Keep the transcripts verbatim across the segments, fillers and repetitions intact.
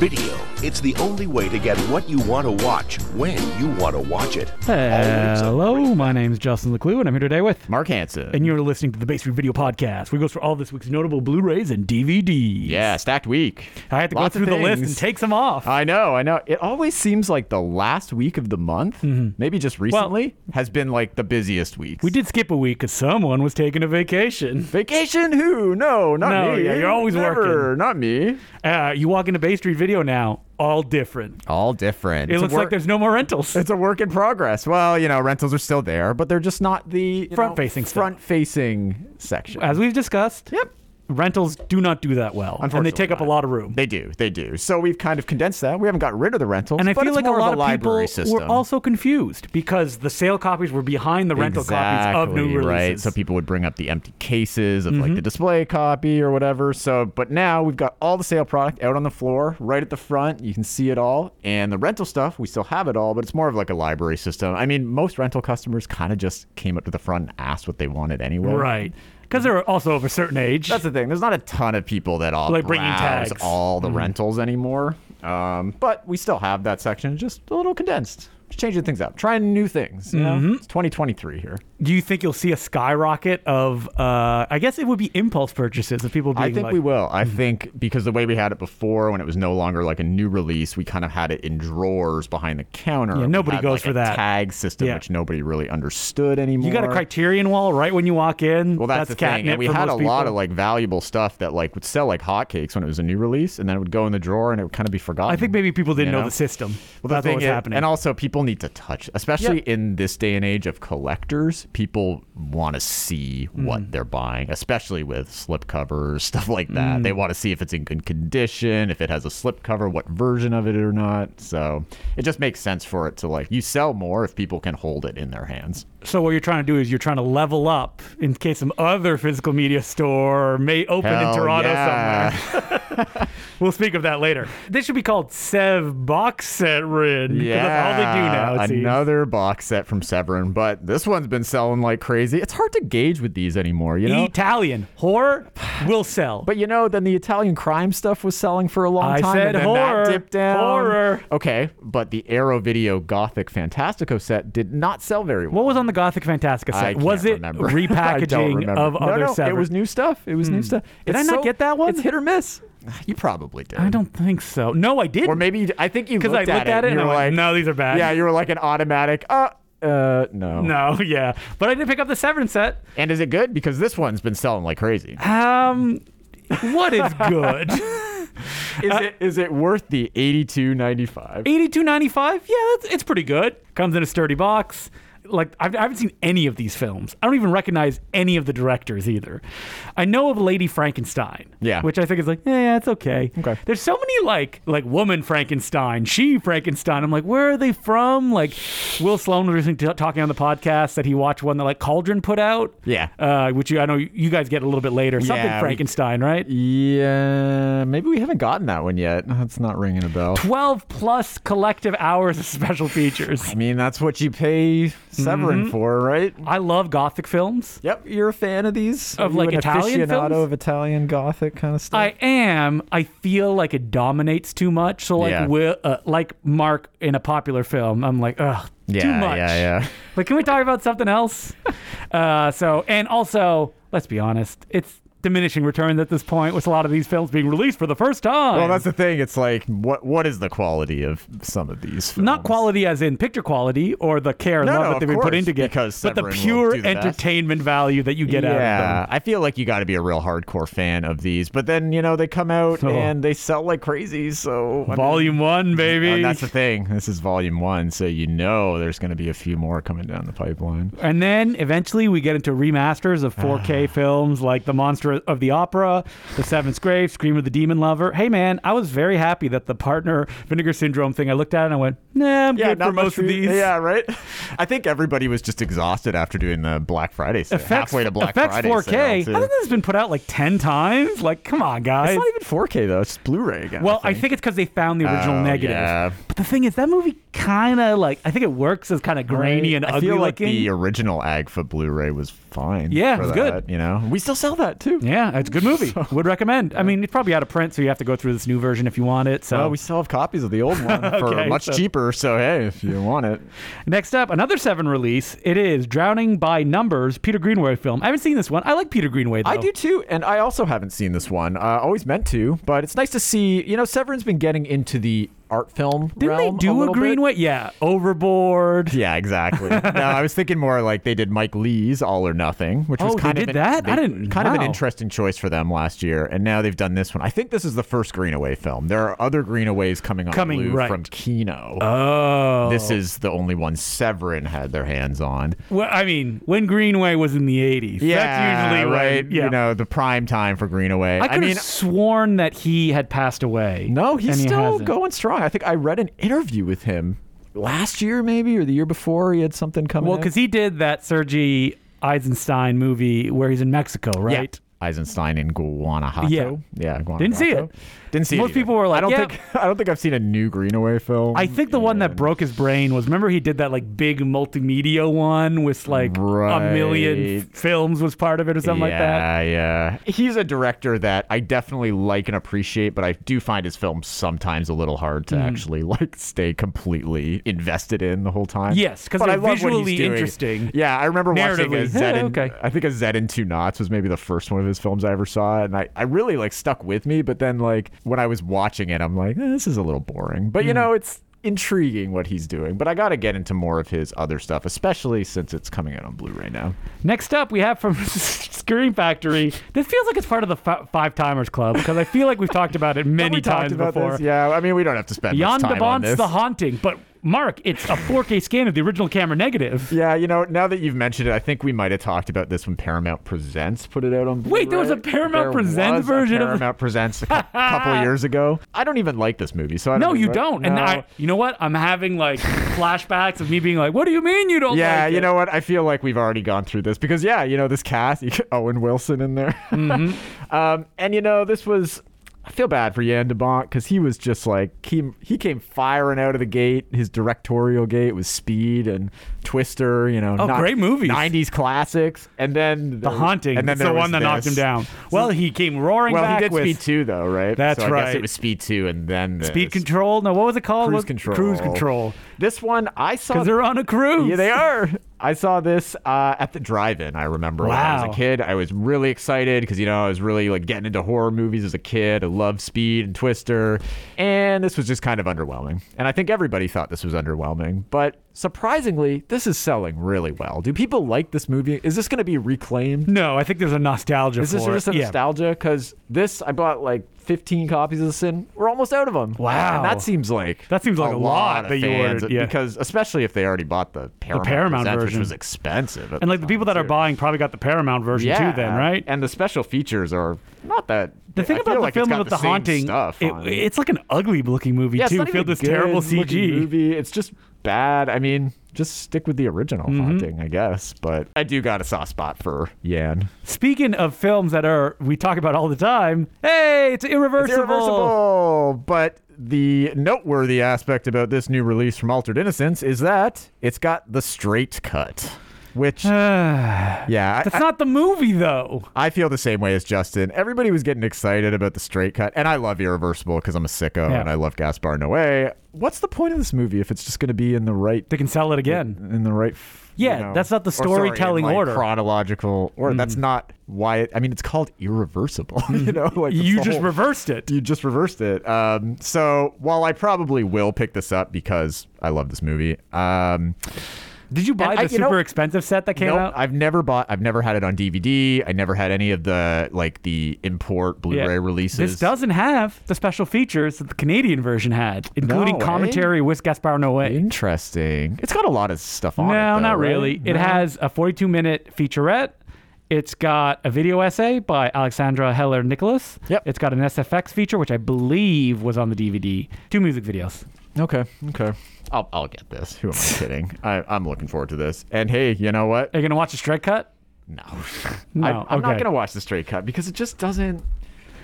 Video. It's the only way to get what you want to watch when you want to watch it. Hello, my name's Justin Leclue, and I'm here today with Mark Hansen. And you're listening to the Bay Street Video Podcast, where we go through all this week's notable Blu-rays and D V Ds. Yeah, stacked week. I had to Lots go through of the list things. and take some off. I know, I know. It always seems like the last week of the month, mm-hmm. maybe just recently, well, has been like the busiest week. We did skip a week because someone was taking a vacation. Vacation? Who? No, not no, me. Yeah, you're always Never. working. Not me. Uh, you walk into Bay Street Video now, all different. All different. It It's looks wor- like there's no more rentals. It's a work in progress. Well, you know, rentals are still there, but they're just not the front-facing stuff. Front-facing section. As we've discussed. Yep. Rentals do not do that well, and they take up a lot of room. They do, they do. So we've kind of condensed that. We haven't got rid of the rentals, and I but feel it's like a more lot of, of a people library system. were also confused because the sale copies were behind the rental exactly, copies of new releases. Right, so people would bring up the empty cases of mm-hmm. like the display copy or whatever. So, but now we've got all the sale product out on the floor, right at the front. You can see it all, and the rental stuff we still have it all, but it's more of like a library system. I mean, most rental customers kind of just came up to the front and asked what they wanted anyway. Right. Because they're also of a certain age. That's the thing. There's not a ton of people that all like bringing browse tags. all the mm-hmm. rentals anymore. Um, but we still have that section, just a little condensed. Just changing things up, trying new things. You mm-hmm. know? It's twenty twenty-three here. Do you think you'll see a skyrocket of, uh, I guess it would be impulse purchases of people being I think like, we will. I mm-hmm. think because the way we had it before, when it was no longer like a new release, we kind of had it in drawers behind the counter. Yeah, nobody had, goes like, for a that. Tag system, yeah. which nobody really understood anymore. You got a Criterion wall right when you walk in. Well, that's, that's the thing. And we had a people. lot of like valuable stuff that like would sell like hotcakes when it was a new release, and then it would go in the drawer and it would kind of be forgotten. I think maybe people didn't you know? know the system. Well, that's what was is, happening. And also, people need to touch, especially yep. in this day and age of collectors. People want to see mm. what they're buying, especially with slipcovers, stuff like that. Mm. They want to see if it's in good condition, if it has a slipcover, what version of it or not. So it just makes sense for it to like, you sell more if people can hold it in their hands. So what you're trying to do is you're trying to level up in case some other physical media store may open Hell in Toronto yeah. somewhere. We'll speak of that later. This should be called Sev Box Set Rin. Yeah, that's all they do now, it another seems. box set from Severin, but this one's been selling like crazy. It's hard to gauge with these anymore, you know? Italian horror will sell. But you know, then the Italian crime stuff was selling for a long I time. said and then horror. That dipped down. Horror. Okay, but the Arrow Video Gothic Fantastico set did not sell very well. What was on the Gothic Fantastica set? I can't was it remember. repackaging of no, other no, Severin? it was new stuff. It was hmm. new stuff. Did It's I not so, get that one? It's hit or miss. You probably did. I don't think so. No, I didn't. Or maybe, I think you Because looked I looked at, at it and, you and were I went, like, no, these are bad. yeah, you were like an automatic, uh, uh, no. No, yeah. But I did pick up the Severin set. And is it good? Because this one's been selling like crazy. Um, what is good? Is uh, it is it worth the eighty-two ninety-five? eighty-two ninety-five? Yeah, that's, it's pretty good. Comes in a sturdy box. Like, I've, I haven't seen any of these films. I don't even recognize any of the directors either. I know of Lady Frankenstein, yeah, which I think is like, yeah, yeah, it's okay. Okay. There's so many like like woman Frankenstein, she Frankenstein. I'm like, where are they from? Like, Will Sloan was recently t- talking on the podcast that he watched one that like Cauldron put out. Yeah. Uh, which you, I know you guys get a little bit later. Something yeah, Frankenstein, we, right? Yeah, maybe we haven't gotten that one yet. That's not ringing a bell. twelve plus collective hours of special features. I mean, that's what you pay Severin mm-hmm. for, right? I love Gothic films. Yep, you're a fan of these? Of like an Italian aficionado films? of Italian Gothic kind of stuff? I am. I feel like it dominates too much. So like, yeah. Will, uh, like Mark in a popular film, I'm like, ugh, yeah, too much. Yeah, yeah, Like, can we talk about something else? uh, so, and also, let's be honest, it's diminishing returns at this point with a lot of these films being released for the first time. Well, that's the thing. It's like, what what is the quality of some of these films? Not quality as in picture quality or the care and no, love no, that they've been put into it, because but the Severin pure the entertainment best. value that you get yeah, out of them. Yeah, I feel like you got to be a real hardcore fan of these. But then, you know, they come out oh. and they sell like crazy. So I Volume mean, one, baby. And that's the thing. This is volume one. So you know there's going to be a few more coming down the pipeline. And then eventually we get into remasters of four K films like The Monster of the Opera, The Seventh Grave, Scream of the Demon Lover. Hey, man, I was very happy that the partner Vinegar Syndrome thing, I looked at it and I went, nah, I'm yeah, good for most of these. Yeah, right? I think everybody was just exhausted after doing the Black Friday sale. Effects, halfway to Black Effects Friday four K. sale, I think this has been put out like ten times. Like, come on, guys. It's not even four K, though. It's Blu-ray again. Well, I think, I think it's because they found the original oh, negative. Yeah. But the thing is, that movie kind of like, I think it works as kind of grainy and I ugly feel like looking. the original Agfa Blu-ray was fine. Yeah, for it was that, good. You know, we still sell that too. Yeah, it's a good movie. Would recommend. I mean, it's probably out of print, so you have to go through this new version if you want it. So Well, we still have copies of the old one for Okay, much so- cheaper. So hey, if you want it, next up, another Seven release. It is Drowning by Numbers, Peter Greenaway film. I haven't seen this one. I like Peter Greenaway though. I do too, and I also haven't seen this one. Uh, always meant to, but it's nice to see. You know, Severin's been getting into the art film Didn't they realm do a, little bit. Greenaway? Yeah, Overboard. Yeah, exactly. No, I was thinking more like they did Mike Lee's All or Nothing, which was Oh, they kind of did an, that? I they- didn't- kind of an wow. interesting choice for them last year, and now they've done this one. I think this is the first Greenaway film. There are other Greenaways coming on Coming, Blue right. from Kino. Oh, This is the only one Severin had their hands on. Well, I mean, when Greenaway was in the eighties. That's usually right. when, yeah. You know, the prime time for Greenaway. I could mean, have sworn that he had passed away. no, he's and he still hasn't. going strong. I think I read an interview with him last year, maybe, or the year before. He had something coming. Well, out. because he did that Sergei Eisenstein movie where he's in Mexico, right? Yeah. Eisenstein in Guanajuato. Yeah. yeah, Guanajuato. Didn't see it. Didn't see it. Most either. people were like, I don't yeah. think I don't think I've seen a new Greenaway film. I think the one that and- broke his brain was, remember he did that like big multimedia one with like a million Right. f- films was part of it or something like that. Yeah, yeah. He's a director that I definitely like and appreciate, but I do find his films sometimes a little hard Mm-hmm. to actually like stay completely invested in the whole time. Yes, 'cause But they're I love what he's visually doing. interesting. Yeah, I remember watching Narratively. a Zed Yeah, in, okay. I think a Zed in Two Knots was maybe the first one of his films I ever saw, and I, I really like stuck with me. But then like when I was watching it, I'm like, eh, this is a little boring. But Hmm. you know, it's intriguing what he's doing. But I got to get into more of his other stuff, especially since it's coming out on Blu-ray now. Next up, we have from Screen Factory. This feels like it's part of the f- Five Timers Club because I feel like we've talked about it many Have we talked times about before. this? Yeah, I mean, we don't have to spend Jan much de time on Bont's this. The Haunting, but Mark, it's a four K scan of the original camera negative. Yeah, you know, now that you've mentioned it, I think we might have talked about this when Paramount Presents put it out on Blu-ray. Wait, there was a Paramount There Presents was a version of- Paramount Presents a cou- couple of years ago. I don't even like this movie, so I don't No, you know- don't. And No. I, you know what? I'm having like flashbacks of me being like, "What do you mean you don't?" Yeah, like you it? know what? I feel like we've already gone through this because, yeah, you know, this cast, you get Owen Wilson in there. Mm-hmm. um, and, you know, this was, I feel bad for Jan de Bont because he was just like, he, he came firing out of the gate. His directorial gate was Speed and Twister, you know. Oh, great movies. nineties classics. And then The Haunting. And then It's the there one was that knocked him this. down. Well, he came roaring Well, back he did with Speed two, though, right? That's so I guess right. it was Speed two and then this. Speed Control. No, what was it called? Cruise What- Control. Cruise Control. This one, I saw. Because they're on a cruise. Yeah, they are. I saw this uh, at the drive-in. I remember when I was Wow. a kid. I was really excited because you know I was really like getting into horror movies as a kid. I loved Speed and Twister, and this was just kind of underwhelming. And I think everybody thought this was underwhelming, but surprisingly, this is selling really well. Do people like this movie? Is this going to be reclaimed? No, I think there's a nostalgia Is this for just a it. Yeah. nostalgia? Because this, I bought like fifteen copies of this, and we're almost out of them. Wow. and that seems like That seems like a lot of that you fans, ordered, yeah. because especially if they already bought the Paramount, Paramount Presents, version. which was expensive, at And like the time, people that are too. buying probably got the Paramount version yeah, too, then, right? And the special features are not that. The thing I about feel the like it's film got with the, same haunting, stuff it, on it. it's like an ugly looking movie Yeah, it's too, not filled even with this terrible good C looking G. movie. It's just bad. I mean, just stick with the original Mm-hmm. haunting, I guess. But I do got a soft spot for Yan. Speaking of films that are we talk about all the time, hey, it's irreversible. It's irreversible. But the noteworthy aspect about this new release from Altered Innocence is that it's got the straight cut, which, yeah, I- That's not the movie though. I feel the same way as Justin. Everybody was getting excited about the straight cut, and I love Irreversible because I'm a sicko Yeah. and I love Gaspar Noé. What's the point of this movie if it's just going to be in the right, They can sell it again. in the right? Yeah, you know- that's not the or sorry, in, storytelling like, order. chronological order. That's not why. It, I mean, it's called Irreversible. you know, like that's You the just whole- reversed it. You just reversed it. Um, so while I probably will pick this up because I love this movie. Um, Did you buy And the I- you know- super expensive set that came Nope, out? I've never bought. I've never had it on D V D. I never had any of the like the import Blu-ray releases. This doesn't have the special features that the Canadian version had, including No, eh? commentary with Gaspar Noé. Interesting. It's got a lot of stuff on it. No, though, not right? really. It No? has a forty-two minute featurette. It's got a video essay by Alexandra Heller Nicholas. Yep. It's got an S F X feature, which I believe was on the D V D. Two music videos. Okay. Okay. I'll I'll get this. Who am I kidding? I, I'm looking forward to this. And hey, you know what? Are you gonna watch the straight cut? No. No, I, I'm not okay. gonna watch the straight cut because it just doesn't.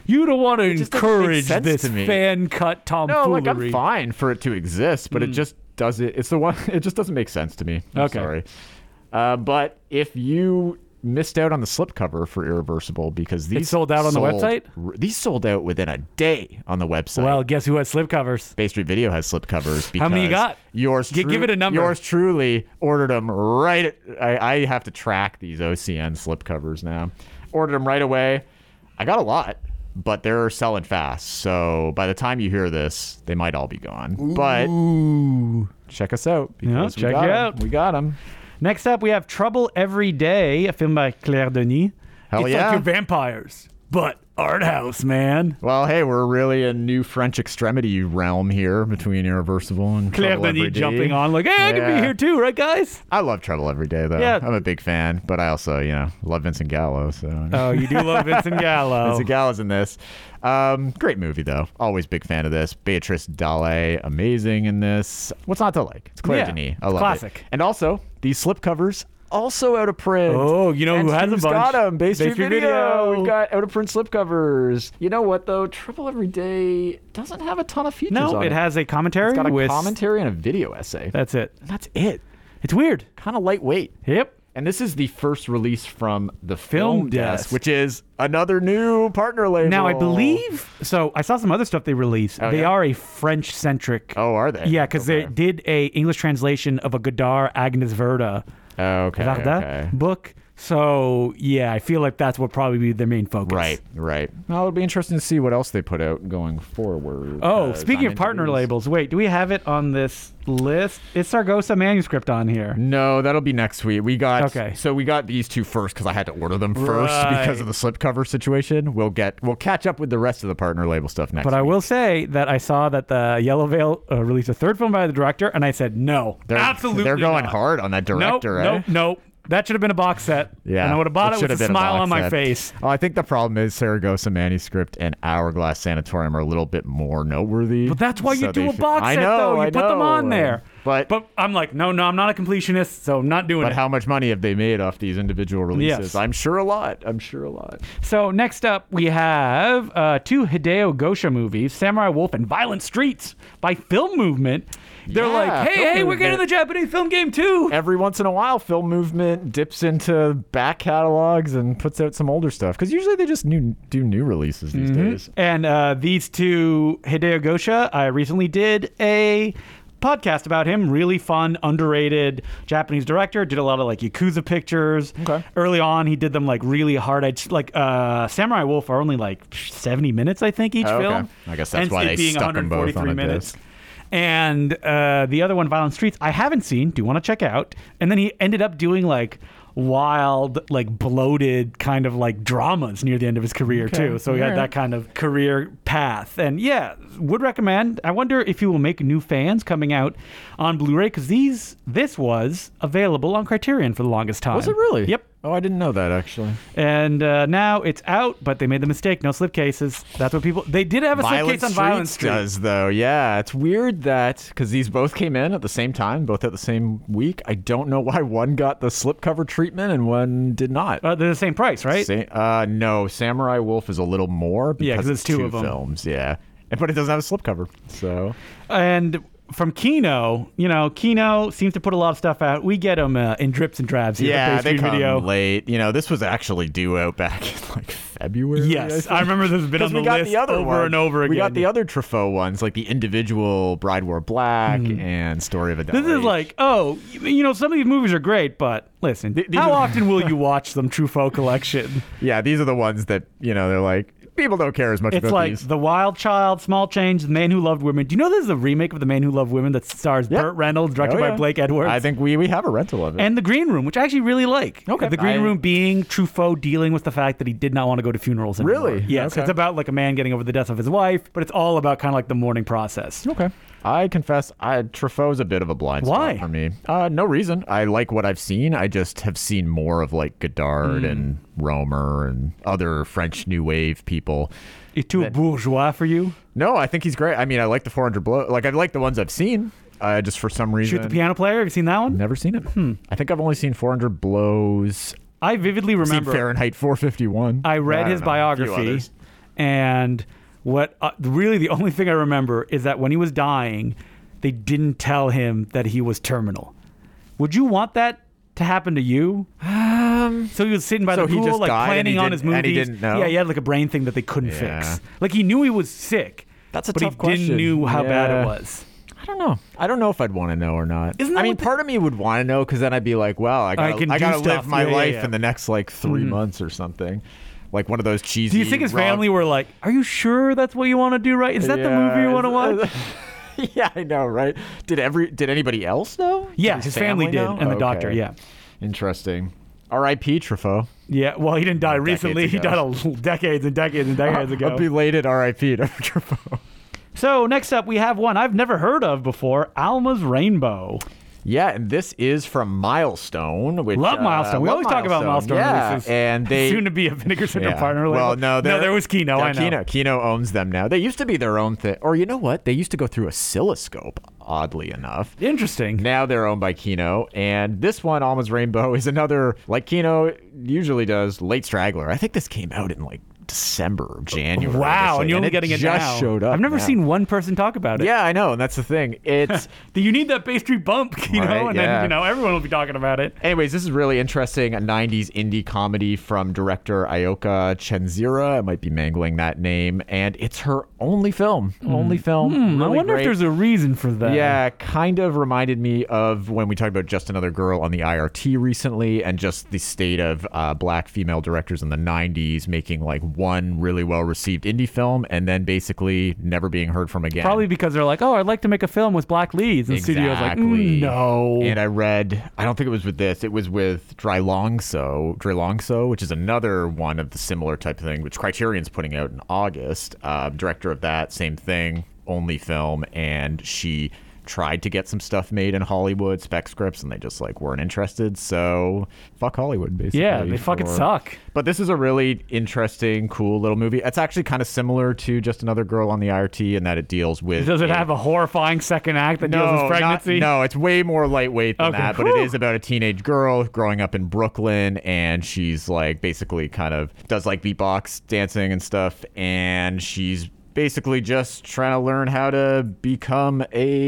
You don't want to just doesn't make encourage sense this to me. fan cut No, tomfoolery. like I'm fine for it to exist, but it just doesn't. It's the one. It just doesn't make sense to me. I'm Okay. sorry. Uh, but if you missed out on the slipcover for Irreversible because these sold out on the website? r- These sold out within a day on the website. Well, guess who has slipcovers? Bay Street Video has slipcovers. Because How many you got? Yours, G- give it a number. Yours truly ordered them right. At, I, I have to track these O C N slipcovers now. Ordered them right away. I got a lot, but they're selling fast. So by the time you hear this, they might all be gone. But Ooh. check us out because Yeah, we check got it 'em. out. We got them. Next up, we have Trouble Every Day, a film by Claire Denis. Hell it's yeah. like your vampires, but art house, man. Well, hey, we're really a new French extremity realm here between Irreversible and Claire Trouble Every Denis Day. jumping on like, hey, I can Yeah. be here too, right, guys? I love Trouble Every Day, though. Yeah. I'm a big fan, but I also, you know, love Vincent Gallo. So Oh, you do love Vincent Gallo. Vincent Gallo's in this. Um, great movie, though. Always big fan of this. Beatrice Dalle, amazing in this. What's not to like? It's Claire Yeah, Denis. I it's love classic. it. And also, these slipcovers also out of print. Oh, you know and who has a who's bunch? got them? Bay Street, Bay Street Video. Video. We've got out of print slipcovers. You know what, though? Trouble Every Day doesn't have a ton of features No, on it it. has a commentary It's got a with commentary and a video essay. That's it. That's it. It's weird. Kind of lightweight. Yep. And this is the first release from the Film Film, Desk. Desk, which is another new partner label. Now I believe so. I saw some other stuff they released. Oh, they yeah? are a French centric. Oh, are they? Yeah, because Okay. they did a English translation of a Godard Agnes Verda Oh, okay. Varda okay. book. So yeah, I feel like that's what probably be their main focus. Right, right. Well, it'll be interesting to see what else they put out going forward. Oh, 'cause speaking I'm of partner into these. labels, wait, do we have it on this list? Is Sargosa manuscript on here? No, that'll be next week. We got Okay. So we got these two first because I had to order them first Right. because of the slipcover situation. We'll get we'll catch up with the rest of the partner label stuff next. But I week. will say that I saw that the Yellow Veil uh, released a third film by the director, and I said no, They're, absolutely. They're going not. hard on that director, Nope, eh? nope, nope. That should have been a box set. Yeah, and I would have bought it, should with a have been smile box on my set. face. Oh, I think the problem is Saragossa Manuscript and Hourglass Sanatorium are a little bit more noteworthy. But that's why you So do they a fi- box I set, know, though. You I put them know, on uh, there. But But I'm like, no, no, I'm not a completionist, so I'm not doing but it. how much money have they made off these individual releases? Yes. I'm sure a lot. I'm sure a lot. So next up, we have uh, two Hideo Gosha movies, Samurai Wolf and Violent Streets by Film Movement. They're Yeah, like, hey, Film hey, we're getting Movement. the Japanese film game too. Every once in a while, Film Movement dips into back catalogs and puts out some older stuff because usually they just new, do new releases these Mm-hmm. days. And uh, these two, Hideo Gosha, I recently did a podcast about him. Really fun, underrated Japanese director. Did a lot of like Yakuza pictures. Okay. Early on, he did them like really hard edge. Like uh, Samurai Wolf are only like seventy minutes, I think, each Oh, okay. film. I guess that's Hence why it they being stuck 'em both on one forty-three a minutes. disc. And uh, the other one, Violent Streets, I haven't seen. Do want to check out. And then he ended up doing like wild, like bloated kind of like dramas near the end of his career Okay. too. So he had Alright. that kind of career path. And yeah, would recommend. I wonder if he will make new fans coming out on Blu-ray because these this was available on Criterion for the longest time. Was it really? Yep. Oh, I didn't know that actually. And uh, now it's out, but they made the mistake. No slipcases. That's what people. They did have a Violent slipcase on Streets Violent Street. does though. Yeah, it's weird that because these both came in at the same time, both at the same week. I don't know why one got the slipcover treatment and one did not. Uh, they're the same price, right? Sa- uh, no, Samurai Wolf is a little more because Yeah, 'cause it's two of 'em. films. Yeah, but it doesn't have a slipcover. So And from Kino, you know, Kino seems to put a lot of stuff out. We get them uh, in drips and drabs here yeah, at Bay they Street come Video. late. You know, this was actually due out back in like February. Yes, think. I remember this has been on 'Cause the we got list the other over one. and over again. We got the other Truffaut ones, like the individual Bride Wore Black and Story of a This Devil is Age. like, oh, you know, some of these movies are great, but listen, these how are- often will you watch some Truffaut collection? yeah, these are the ones that you know they're like people don't care as much It's about like these. The Wild Child, Small Change, The Man Who Loved Women. Do you know this is a remake of The Man Who Loved Women that stars Yeah. Burt Reynolds, directed Oh, by yeah. Blake Edwards? I think we we have a rental of it. And The Green Room, which I actually really like. Okay. The Green I- Room being Truffaut dealing with the fact that he did not want to go to funerals anymore. Really? Yes. Okay. It's about like a man getting over the death of his wife, but it's all about kind of like the mourning process. Okay. I confess, I Truffaut's a bit of a blind Why? spot for me. Uh, no reason. I like what I've seen. I just have seen more of like Godard Mm. and Romer and other French New Wave people. Is too bourgeois for you? No, I think he's great. I mean, I like the four hundred Blow. Like, I like the ones I've seen. Uh, just for some reason, Shoot the Piano Player. Have you seen that one? never seen it. I think I've only seen four hundred Blows. I vividly Seen remember. Fahrenheit four fifty-one. I read don't his know, a few biography. others. And what uh, really the only thing I remember is that when he was dying, they didn't tell him that he was terminal. Would you want that to happen to you? Um, So he was sitting by So the he pool, just like died and planning he on his didn't- movies. and he didn't know? Yeah, he had like a brain thing that they couldn't Yeah. fix. Like he knew he was sick. That's a but tough he question. didn't knew how bad Yeah. it was. I don't know. I don't know if I'd want to know or not. Isn't that I mean, what the- part of me would want to know because then I'd be like, well, I gotta, can I do gotta stuff. live my Yeah, yeah, life yeah. in the next like three months or something. Like one of those cheesy. Do you think his rock- family were like, "Are you sure that's what you want to do? Right? Is that the movie you want to watch?" Yeah, I know, right? Did every did anybody else know? Yeah, Did his family did, know? and the Okay. doctor. Yeah, Interesting. R I P Truffaut. yeah. Well, he didn't die Decades recently. He ago. died a, decades and decades and decades ago. A belated R I P to Truffaut. So next up, we have one I've never heard of before: Alma's Rainbow. Yeah, and this is from Milestone. Which, Love uh, Milestone. We love always talk about Milestone Yeah, releases. and they Soon to be a Vinegar Syndrome Yeah. partner. Well, label. no, no, they're- there was Kino. they're I know. Kino. Kino owns them now. They used to be their own thing. Or you know what? They used to go through Oscilloscope, oddly enough. Interesting. Now they're owned by Kino. And this one, Alma's Rainbow, is another, like Kino usually does, late straggler. I think this came out in like December or January. Wow, and you're only it getting it just now. showed up I've never now. seen one person talk about it. Yeah, I know. And that's the thing. It's. Do you need that Bay Street bump, you know? Right, and yeah. then, you know, everyone will be talking about it. Anyways, this is really interesting. A nineties indie comedy from director Ayoka Chenzira. I might be mangling that name. And it's her only film. Only film. Hmm, I Really wonder great. if there's a reason for that. Yeah, kind of reminded me of when we talked about Just Another Girl on the I R T recently, and just the state of uh, black female directors in the nineties making like one really well received indie film and then basically never being heard from again. Probably because they're like, oh, I'd like to make a film with black leads. And the studio's like, mm, no. And I read, I don't think it was with this, it was with Dry Longso, Dry Longso, which is another one of the similar type of thing, which Criterion's putting out in August. Uh, director of that, same thing, only film, and she tried to get some stuff made in Hollywood, spec scripts, and they just like weren't interested. So fuck Hollywood, basically. Yeah, they fucking for- suck. But this is a really interesting, cool little movie. It's actually kind of similar to Just Another Girl on the I R T in that it deals with. Does it a- have a horrifying second act that deals no, with not- pregnancy? no, it's way more lightweight than Okay. that. But it Whew. is about a teenage girl growing up in Brooklyn, and she's like basically kind of does like beatbox dancing and stuff, and she's basically just trying to learn how to become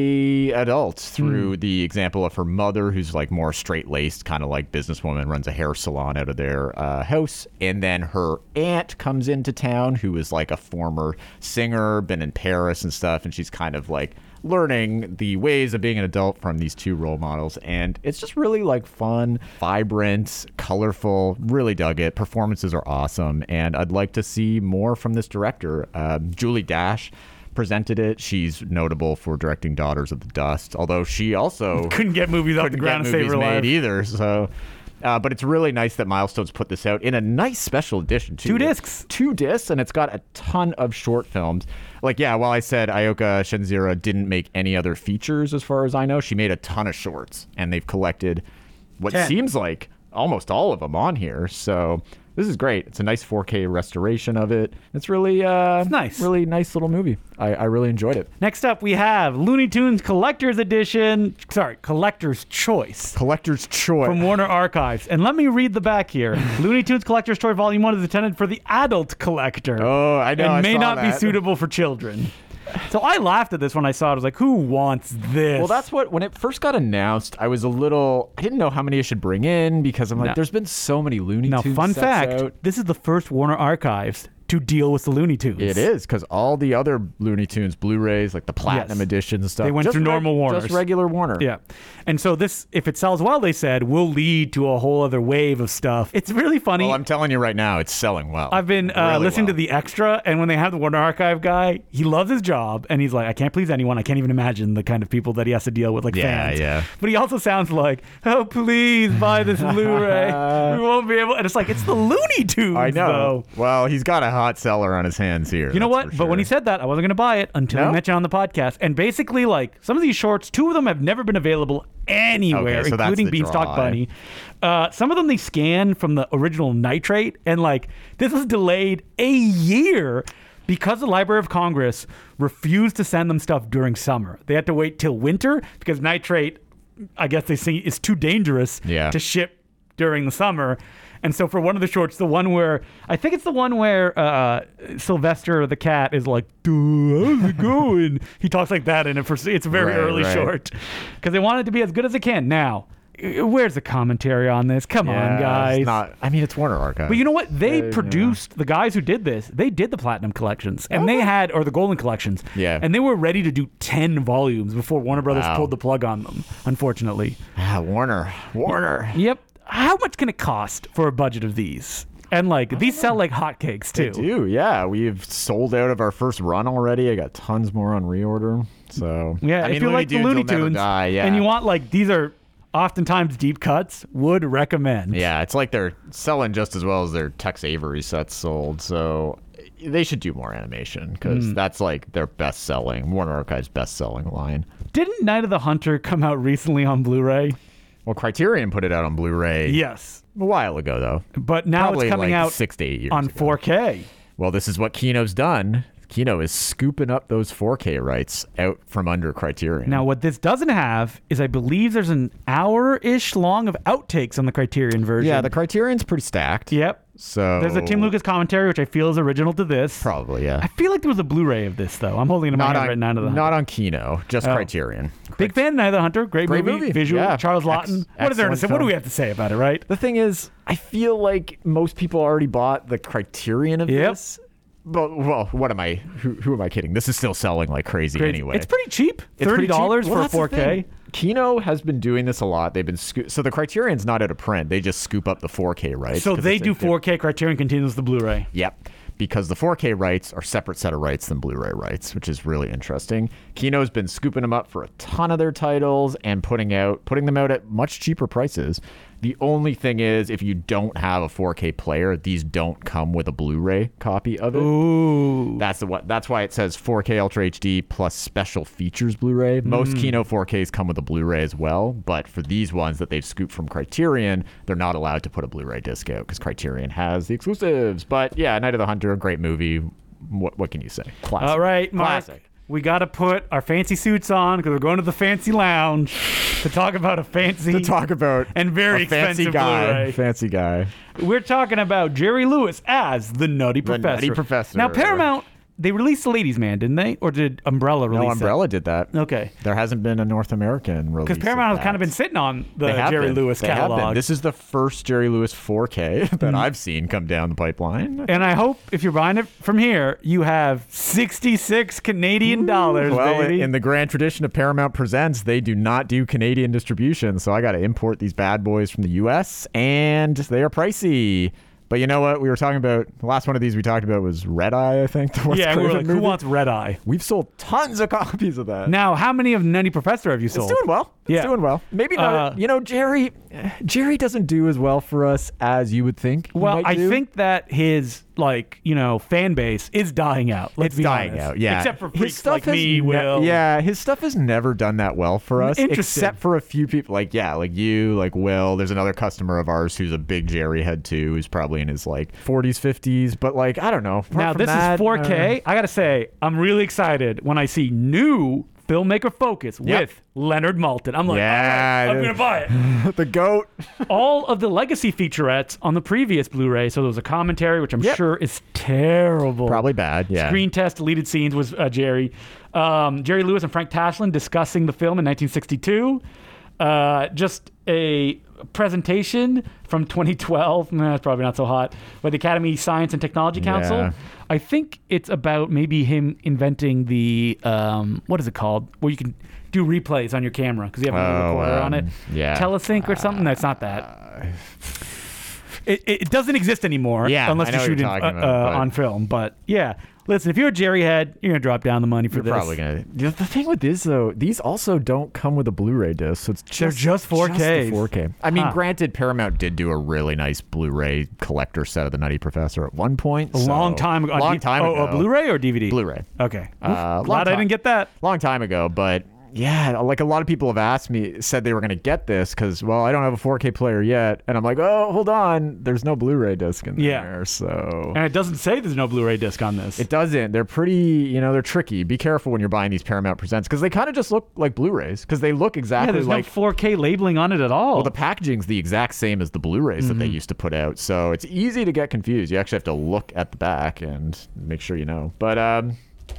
a adult through Hmm. the example of her mother, who's like more straight-laced, kind of like businesswoman, runs a hair salon out of their uh, house, and then her aunt comes into town, who is like a former singer, been in Paris and stuff, and she's kind of like learning the ways of being an adult from these two role models. And it's just really like fun, vibrant, colorful. Really dug it. Performances are awesome, and I'd like to see more from this director. um, Julie Dash presented it. She's notable for directing Daughters of the Dust, although she also Couldn't get movies off the couldn't ground get to save movies her made life. either. So uh, but it's really nice that Milestone's put this out in a nice special edition too. Two It's discs. two discs, and it's got a ton of short films. Like, yeah, while I said Ayoka Shenzira didn't make any other features as far as I know, she made a ton of shorts, and they've collected what Ten. seems like almost all of them on here. So this is great. It's a nice four K restoration of it. It's really uh, It's nice. really nice little movie. I, I really enjoyed it. Next up, we have Looney Tunes Collector's Edition. Sorry, Collector's Choice. Collector's Choice. From Warner Archives. And let me read the back here. Looney Tunes Collector's Choice Volume one is intended for the adult collector. Oh, I know. And I may saw not be that. suitable for children. So I laughed at this when I saw it. I was like, who wants this? Well, that's what, when it first got announced, I was a little, I didn't know how many I should bring in because I'm like, No. there's been so many Looney Now, Tunes fun sets fact, out. this is the first Warner Archives to deal with the Looney Tunes. It is, because all the other Looney Tunes Blu-rays, like the Platinum Yes. Edition and stuff, They went just through normal Warners. Just regular Warner. Yeah. And so this, if it sells well, they said, will lead to a whole other wave of stuff. It's really funny. Well, I'm telling you right now, it's selling well. I've been uh, Really listening well. to the extra, and when they have the Warner Archive guy, he loves his job, and he's like, I can't please anyone. I can't even imagine the kind of people that he has to deal with, like Yeah, fans. yeah. But he also sounds like, oh, please buy this Blu-ray. We won't be able. And it's like, it's the Looney Tunes, I know. though. Well, he's got a hot seller on his hands here. You know that's what? for But when he sure. said that, I wasn't going to buy it until No? he mentioned it on the podcast. And basically, like, some of these shorts, two of them have never been available anywhere, Okay, so that's including the Beanstalk draw. Bunny. Uh, some of them they scanned from the original Nitrate, and like this was delayed a year because the Library of Congress refused to send them stuff during summer. They had to wait till winter because Nitrate, I guess they see, is too dangerous Yeah. to ship during the summer. And so for one of the shorts, the one where, I think it's the one where uh, Sylvester the cat is like, dude, how's it going? He talks like that in it. For, it's a very Right, early right. short. Because they want it to be as good as it can. Now, where's the commentary on this? Come Yeah, on, it's guys. not. I mean, it's Warner Archive. But you know what? They Uh, yeah. produced, the guys who did this, they did the Platinum collections. And they had, or the Golden collections. Yeah. And they were ready to do ten volumes before Warner Brothers Wow. pulled the plug on them, unfortunately. Ah, Warner. Warner. Yep. How much can it cost for a budget of these? And like these sell like hotcakes too. They do, yeah. We've sold out of our first run already. I got tons more on reorder. So Yeah, I if mean, you Looney like the Tunes Looney will never Tunes die, yeah. and you want like these are oftentimes deep cuts, would recommend. Yeah, it's like they're selling just as well as their Tex Avery sets sold. So they should do more animation because Mm. that's like their best selling, Warner Archive's best selling line. Didn't Night of the Hunter come out recently on Blu-ray? Well, Criterion put it out on Blu-ray Yes. a while ago, though. But now Probably it's coming like out six to eight years on ago. four K. Well, this is what Kino's done. Kino is scooping up those four K rights out from under Criterion. Now, what this doesn't have is I believe there's an hour-ish long of outtakes on the Criterion version. yeah, the Criterion's pretty stacked. Yep. So There's a Tim Lucas commentary, which I feel is original to this. Probably, yeah. I feel like there was a Blu-ray of this, though. I'm holding it in my Not hand on, right now. To the not on Kino, just Oh. Criterion. Big fan of Night of the Hunter. Great, Great movie. movie. Visual. Yeah. Charles Ex- Lawton. What is there to say? excellent What do we film. have to say about it, right? The thing is, I feel like most people already bought the Criterion of Yep. this. But, well, what am I? Who, who am I kidding? This is still selling like crazy Great. anyway. It's pretty cheap. It's thirty pretty cheap. dollars Well, for that's the four K. thing. Kino has been doing this a lot. They've been sco- so the Criterion's not out of print. They just scoop up the four K rights. So 'cause they it's do a- four K. Criterion continues the Blu-ray. Yep. Because the four K rights are separate set of rights than Blu-ray rights, which is really interesting. Kino's been scooping them up for a ton of their titles and putting out putting them out at much cheaper prices. The only thing is, if you don't have a four K player, these don't come with a Blu-ray copy of it. Ooh. That's the what. That's why it says four K Ultra H D plus special features Blu-ray. Most Kino four Ks come with a Blu-ray as well, but for these ones that they've scooped from Criterion, they're not allowed to put a Blu-ray disc out because Criterion has the exclusives. But yeah, Night of the Hunter, a great movie. What what can you say? Classic. All right, Mark. Classic. We got to put our fancy suits on because we're going to the fancy lounge to talk about a fancy To talk about and very a fancy expensive guy. Blu-ray. Fancy guy. We're talking about Jerry Lewis as the Nutty Professor. Nutty Professor. Now, Paramount, they released The Ladies' Man, didn't they? Or did Umbrella release No, it? Umbrella did that. Okay. There hasn't been a North American release. Because Paramount of has kind of that. been sitting on the They have Jerry been. Lewis They have been. catalog. This is the first Jerry Lewis four K that I've seen come down the pipeline. And I hope if you're buying it from here, you have sixty-six Canadian dollars, Well, baby. in the grand tradition of Paramount Presents, they do not do Canadian distribution, so I got to import these bad boys from the U S, and they are pricey. But you know what? We were talking about, the last one of these we talked about was Red Eye, I think. The Wes yeah, we were Craven like, who movie. wants Red Eye? We've sold tons of copies of that. Now, how many of Nutty Professor have you It's sold? doing well. It's Yeah. doing well. Maybe not. Uh, you know, Jerry, Jerry doesn't do as well for us as you would think. he Well, might I do. think that his like you know fan base is dying out. Let's it's be dying honest. out. Yeah, except for his freaks stuff like has me, ne- Will. Yeah, his stuff has never done that well for us, Interesting. except for a few people. Like yeah, like you, like Will. There's another customer of ours who's a big Jerry head too, who's probably in his like forties, fifties. But like I don't know. Apart Now from this that, is four K. uh, I gotta say, I'm really excited when I see new filmmaker focus Yep. with Leonard Maltin. I'm like, Yeah, all right, I'm dude. gonna buy it. the goat. All of the legacy featurettes on the previous Blu-ray. So there was a commentary, which I'm Yep. sure is terrible. Probably bad. Yeah. Screen test, deleted scenes was uh, Jerry. Um, Jerry Lewis and Frank Tashlin discussing the film in nineteen sixty-two. Uh, just a presentation from twenty twelve. Nah, that's probably not so hot. By the Academy Science and Technology Council. Yeah. I think it's about maybe him inventing the um, what is it called? Where you can do replays on your camera because you have a little Oh, recorder on um, it. yeah. Telesync or something. That's not that. It, it it doesn't exist anymore. Yeah, unless I you know what shoot you're it talking uh, about, uh, but- on film. But yeah, listen, if you're a Jerry head, you're gonna drop down the money for You're this. probably gonna. The, the thing with this though, these also don't come with a Blu-ray disc, so it's just They're just four Ks. the four K. I mean, Huh. granted, Paramount did do a really nice Blu-ray collector set of the Nutty Professor at one point. A long time ago. Long D- time oh, ago. a Bluray or D V D? Blu-ray. Okay. Uh, long Glad I time- didn't get that. Long time ago, but yeah, like a lot of people have asked me, said they were going to get this because, well, I don't have a four K player yet. And I'm like, oh, hold on. There's no Blu-ray disc in Yeah. there. So. And it doesn't say there's no Blu-ray disc on this. It doesn't. They're pretty, you know, they're tricky. Be careful when you're buying these Paramount Presents because they kind of just look like Blu-rays because they look yeah, exactly there's like. no four K labeling on it at all. Well, the packaging's the exact same as the Blu-rays that they used to put out. So it's easy to get confused. You actually have to look at the back and make sure you know. But, um,.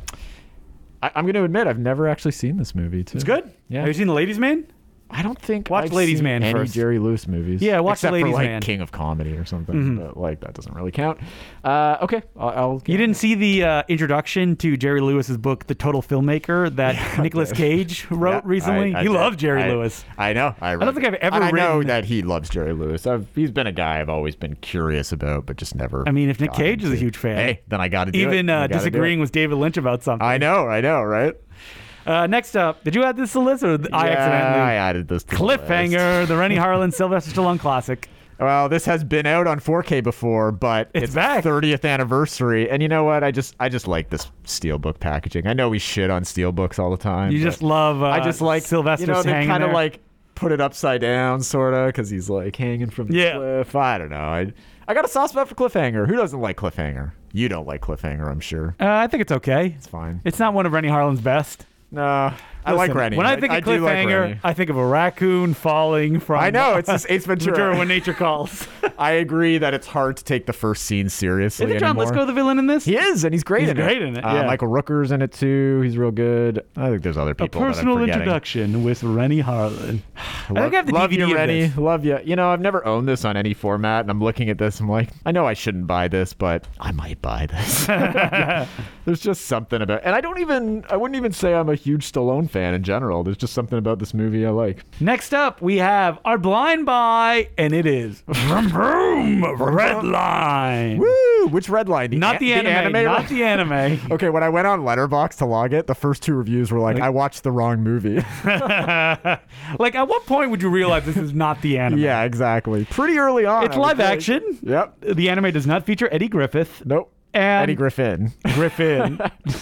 I, I'm going to admit I've never actually seen this movie. Too. It's good. Yeah. Have you seen The Ladies' Man? I don't think Watch I've Ladies' seen Man any first. Jerry Lewis movies. Yeah, watch except The Ladies' for, like, Man. King of Comedy or something. But like that doesn't really count. Uh, okay, I'll. I'll You didn't see the uh, introduction to Jerry Lewis's book, The Total Filmmaker, that Nicolas Cage wrote Yeah, recently? I- I he did. loves Jerry I- Lewis. I know. I, don't think I've ever And I know written- that he loves Jerry Lewis. I've, he's been a guy I've always been curious about, but just never. I mean, if Nick got Cage is a into. huge fan. Hey, then I got to do it. Even I uh, gotta do disagreeing it. with David Lynch about something. I know. I know. Right. Uh, next up, did you add this to the list, or I yeah, accidentally? I added this to the list. Cliffhanger, the Rennie Harlan Sylvester Stallone classic. Well, this has been out on four K before, but It's it's, back. thirtieth anniversary, and you know what? I just I just like this steelbook packaging. I know we shit on steelbooks all the time. You but just love. Uh, I just like Sylvester You know, they hanging kind of there. like put it upside down, sort of, because he's like hanging from the Yeah. cliff. I don't know. I I got a soft spot for Cliffhanger. Who doesn't like Cliffhanger? You don't like Cliffhanger, I'm sure. Uh, I think it's okay. It's fine. It's not one of Rennie Harlan's best. No, I like Listen, Rennie. When I think of do like Cliffhanger, Rennie. I think of a raccoon falling from. I know it's just Ace Ventura. Ventura when nature calls. I agree that it's hard to take the first scene seriously Isn't John anymore. Lithgow the villain in this? He is, and he's great He's in great it. in it, Uh, yeah. Michael Rooker's in it too. He's real good. I think there's other A people personal that I'm forgetting. introduction with Rennie Harlan. I think I have the love D V D you, of Rennie. this. Love you. You know, I've never owned this on any format, and I'm looking at this. I'm like, I know I shouldn't buy this, but I might buy this. There's just something about, and I don't even, I wouldn't even say I'm a huge Stallone fan in general. There's just something about this movie I like. Next up, we have our blind buy, and it is Vroom Vroom Red Line. Woo! Which red line? Not the, an- anime, not the anime. Okay, when I went on Letterboxd to log it, the first two reviews were like, I watched the wrong movie. Like, at what point would you realize this is not the anime? Yeah, exactly. Pretty early on. It's I would live think. action. Yep. The anime does not feature Eddie Griffith. Nope. And Eddie Griffin. Griffin.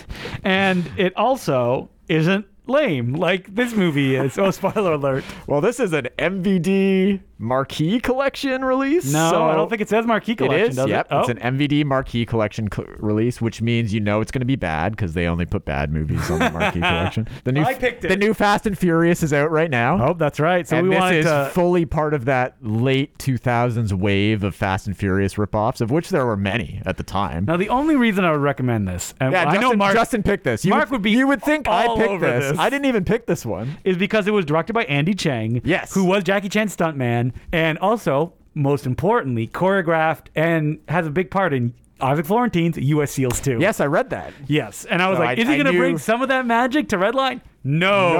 And it also isn't lame like this movie is. Oh, spoiler alert. Well, this is an M V D marquee collection release. No, so I don't think it says marquee collection, it is. does Yep, it? Oh. it's an M V D marquee collection co- release, which means you know it's going to be bad because they only put bad movies on the marquee collection. The new, I picked it. The new Fast and Furious is out right now. Oh, that's right. So and we this wanted is to. fully part of that late two thousands wave of Fast and Furious ripoffs, of which there were many at the time. Now, the only reason I would recommend this, and yeah, I Justin, know Mark Justin picked this. You Mark would be You would think I all picked over this. this. I didn't even pick this one. is because it was directed by Andy Chang, Yes. who was Jackie Chan's stuntman, and also, most importantly, choreographed and has a big part in Isaac Florentine's U S SEALs two. Yes, I read that. Yes. And I was No, like, I- is he I going to knew- bring some of that magic to Redline? No.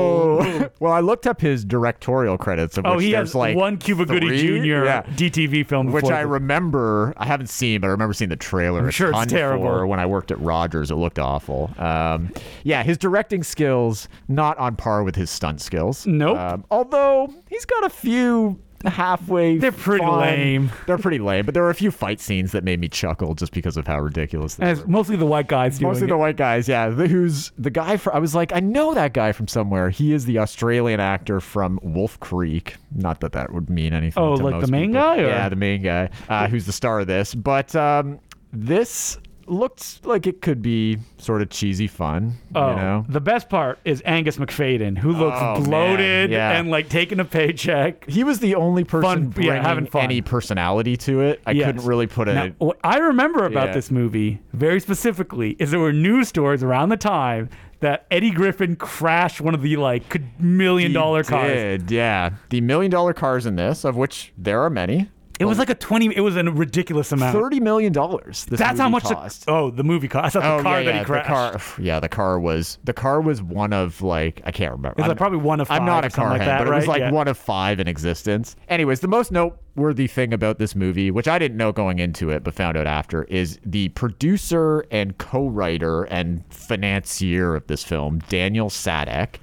No. Well, I looked up his directorial credits, of Oh, which he there's has like one Cuba Gooding three? Junior Yeah. D T V film, Which before I this. remember, I haven't seen, but I remember seeing the trailer. I'm a sure it's ton terrible. for when I worked at Rogers. It looked awful. Um, yeah, his directing skills not on par with his stunt skills. Nope. Um, although he's got a few halfway. They're pretty fun- lame. They're pretty lame, but there were a few fight scenes that made me chuckle just because of how ridiculous they And were. it's mostly the white guys doing Mostly it. the white guys, yeah. The, who's the guy for? I was like, I know that guy from somewhere. He is the Australian actor from Wolf Creek. Not that that would mean anything. Oh, to like the most main people. guy, or- Yeah, the main guy, uh, who's the star of this. But um, this looked like it could be sort of cheesy fun. Oh, you know. the best part is Angus McFadden, who looks Oh, man, bloated yeah. and like taking a paycheck. He was the only person Fun- yeah, bringing having fun. any personality to it. I Yes. couldn't really put a. Now, what I remember about Yeah. this movie very specifically is there were news stories around the time that Eddie Griffin crashed one of the like million He dollar cars. did, yeah. The million dollar cars in this, of which there are many. It was like a twenty. It was a ridiculous amount. Thirty million dollars. That's how much. cost. The, oh, the movie cost. I thought Oh the car yeah, that yeah, he crashed. the car. Yeah, the car was the car was one of like I can't remember. It was I'm- like probably one of I'm five not or a something car like head, that, but it was right? like Yeah. one of five in existence. Anyways, the most noteworthy thing about this movie, which I didn't know going into it, but found out after, is the producer and co-writer and financier of this film, Daniel Sadek,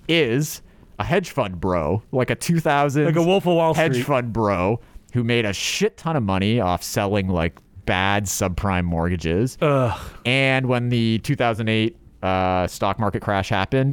is a hedge fund bro, like a two thousands Like a Wolf of Wall hedge Street. fund bro who made a shit ton of money off selling like bad subprime mortgages. Ugh. And when the two thousand eight uh, stock market crash happened,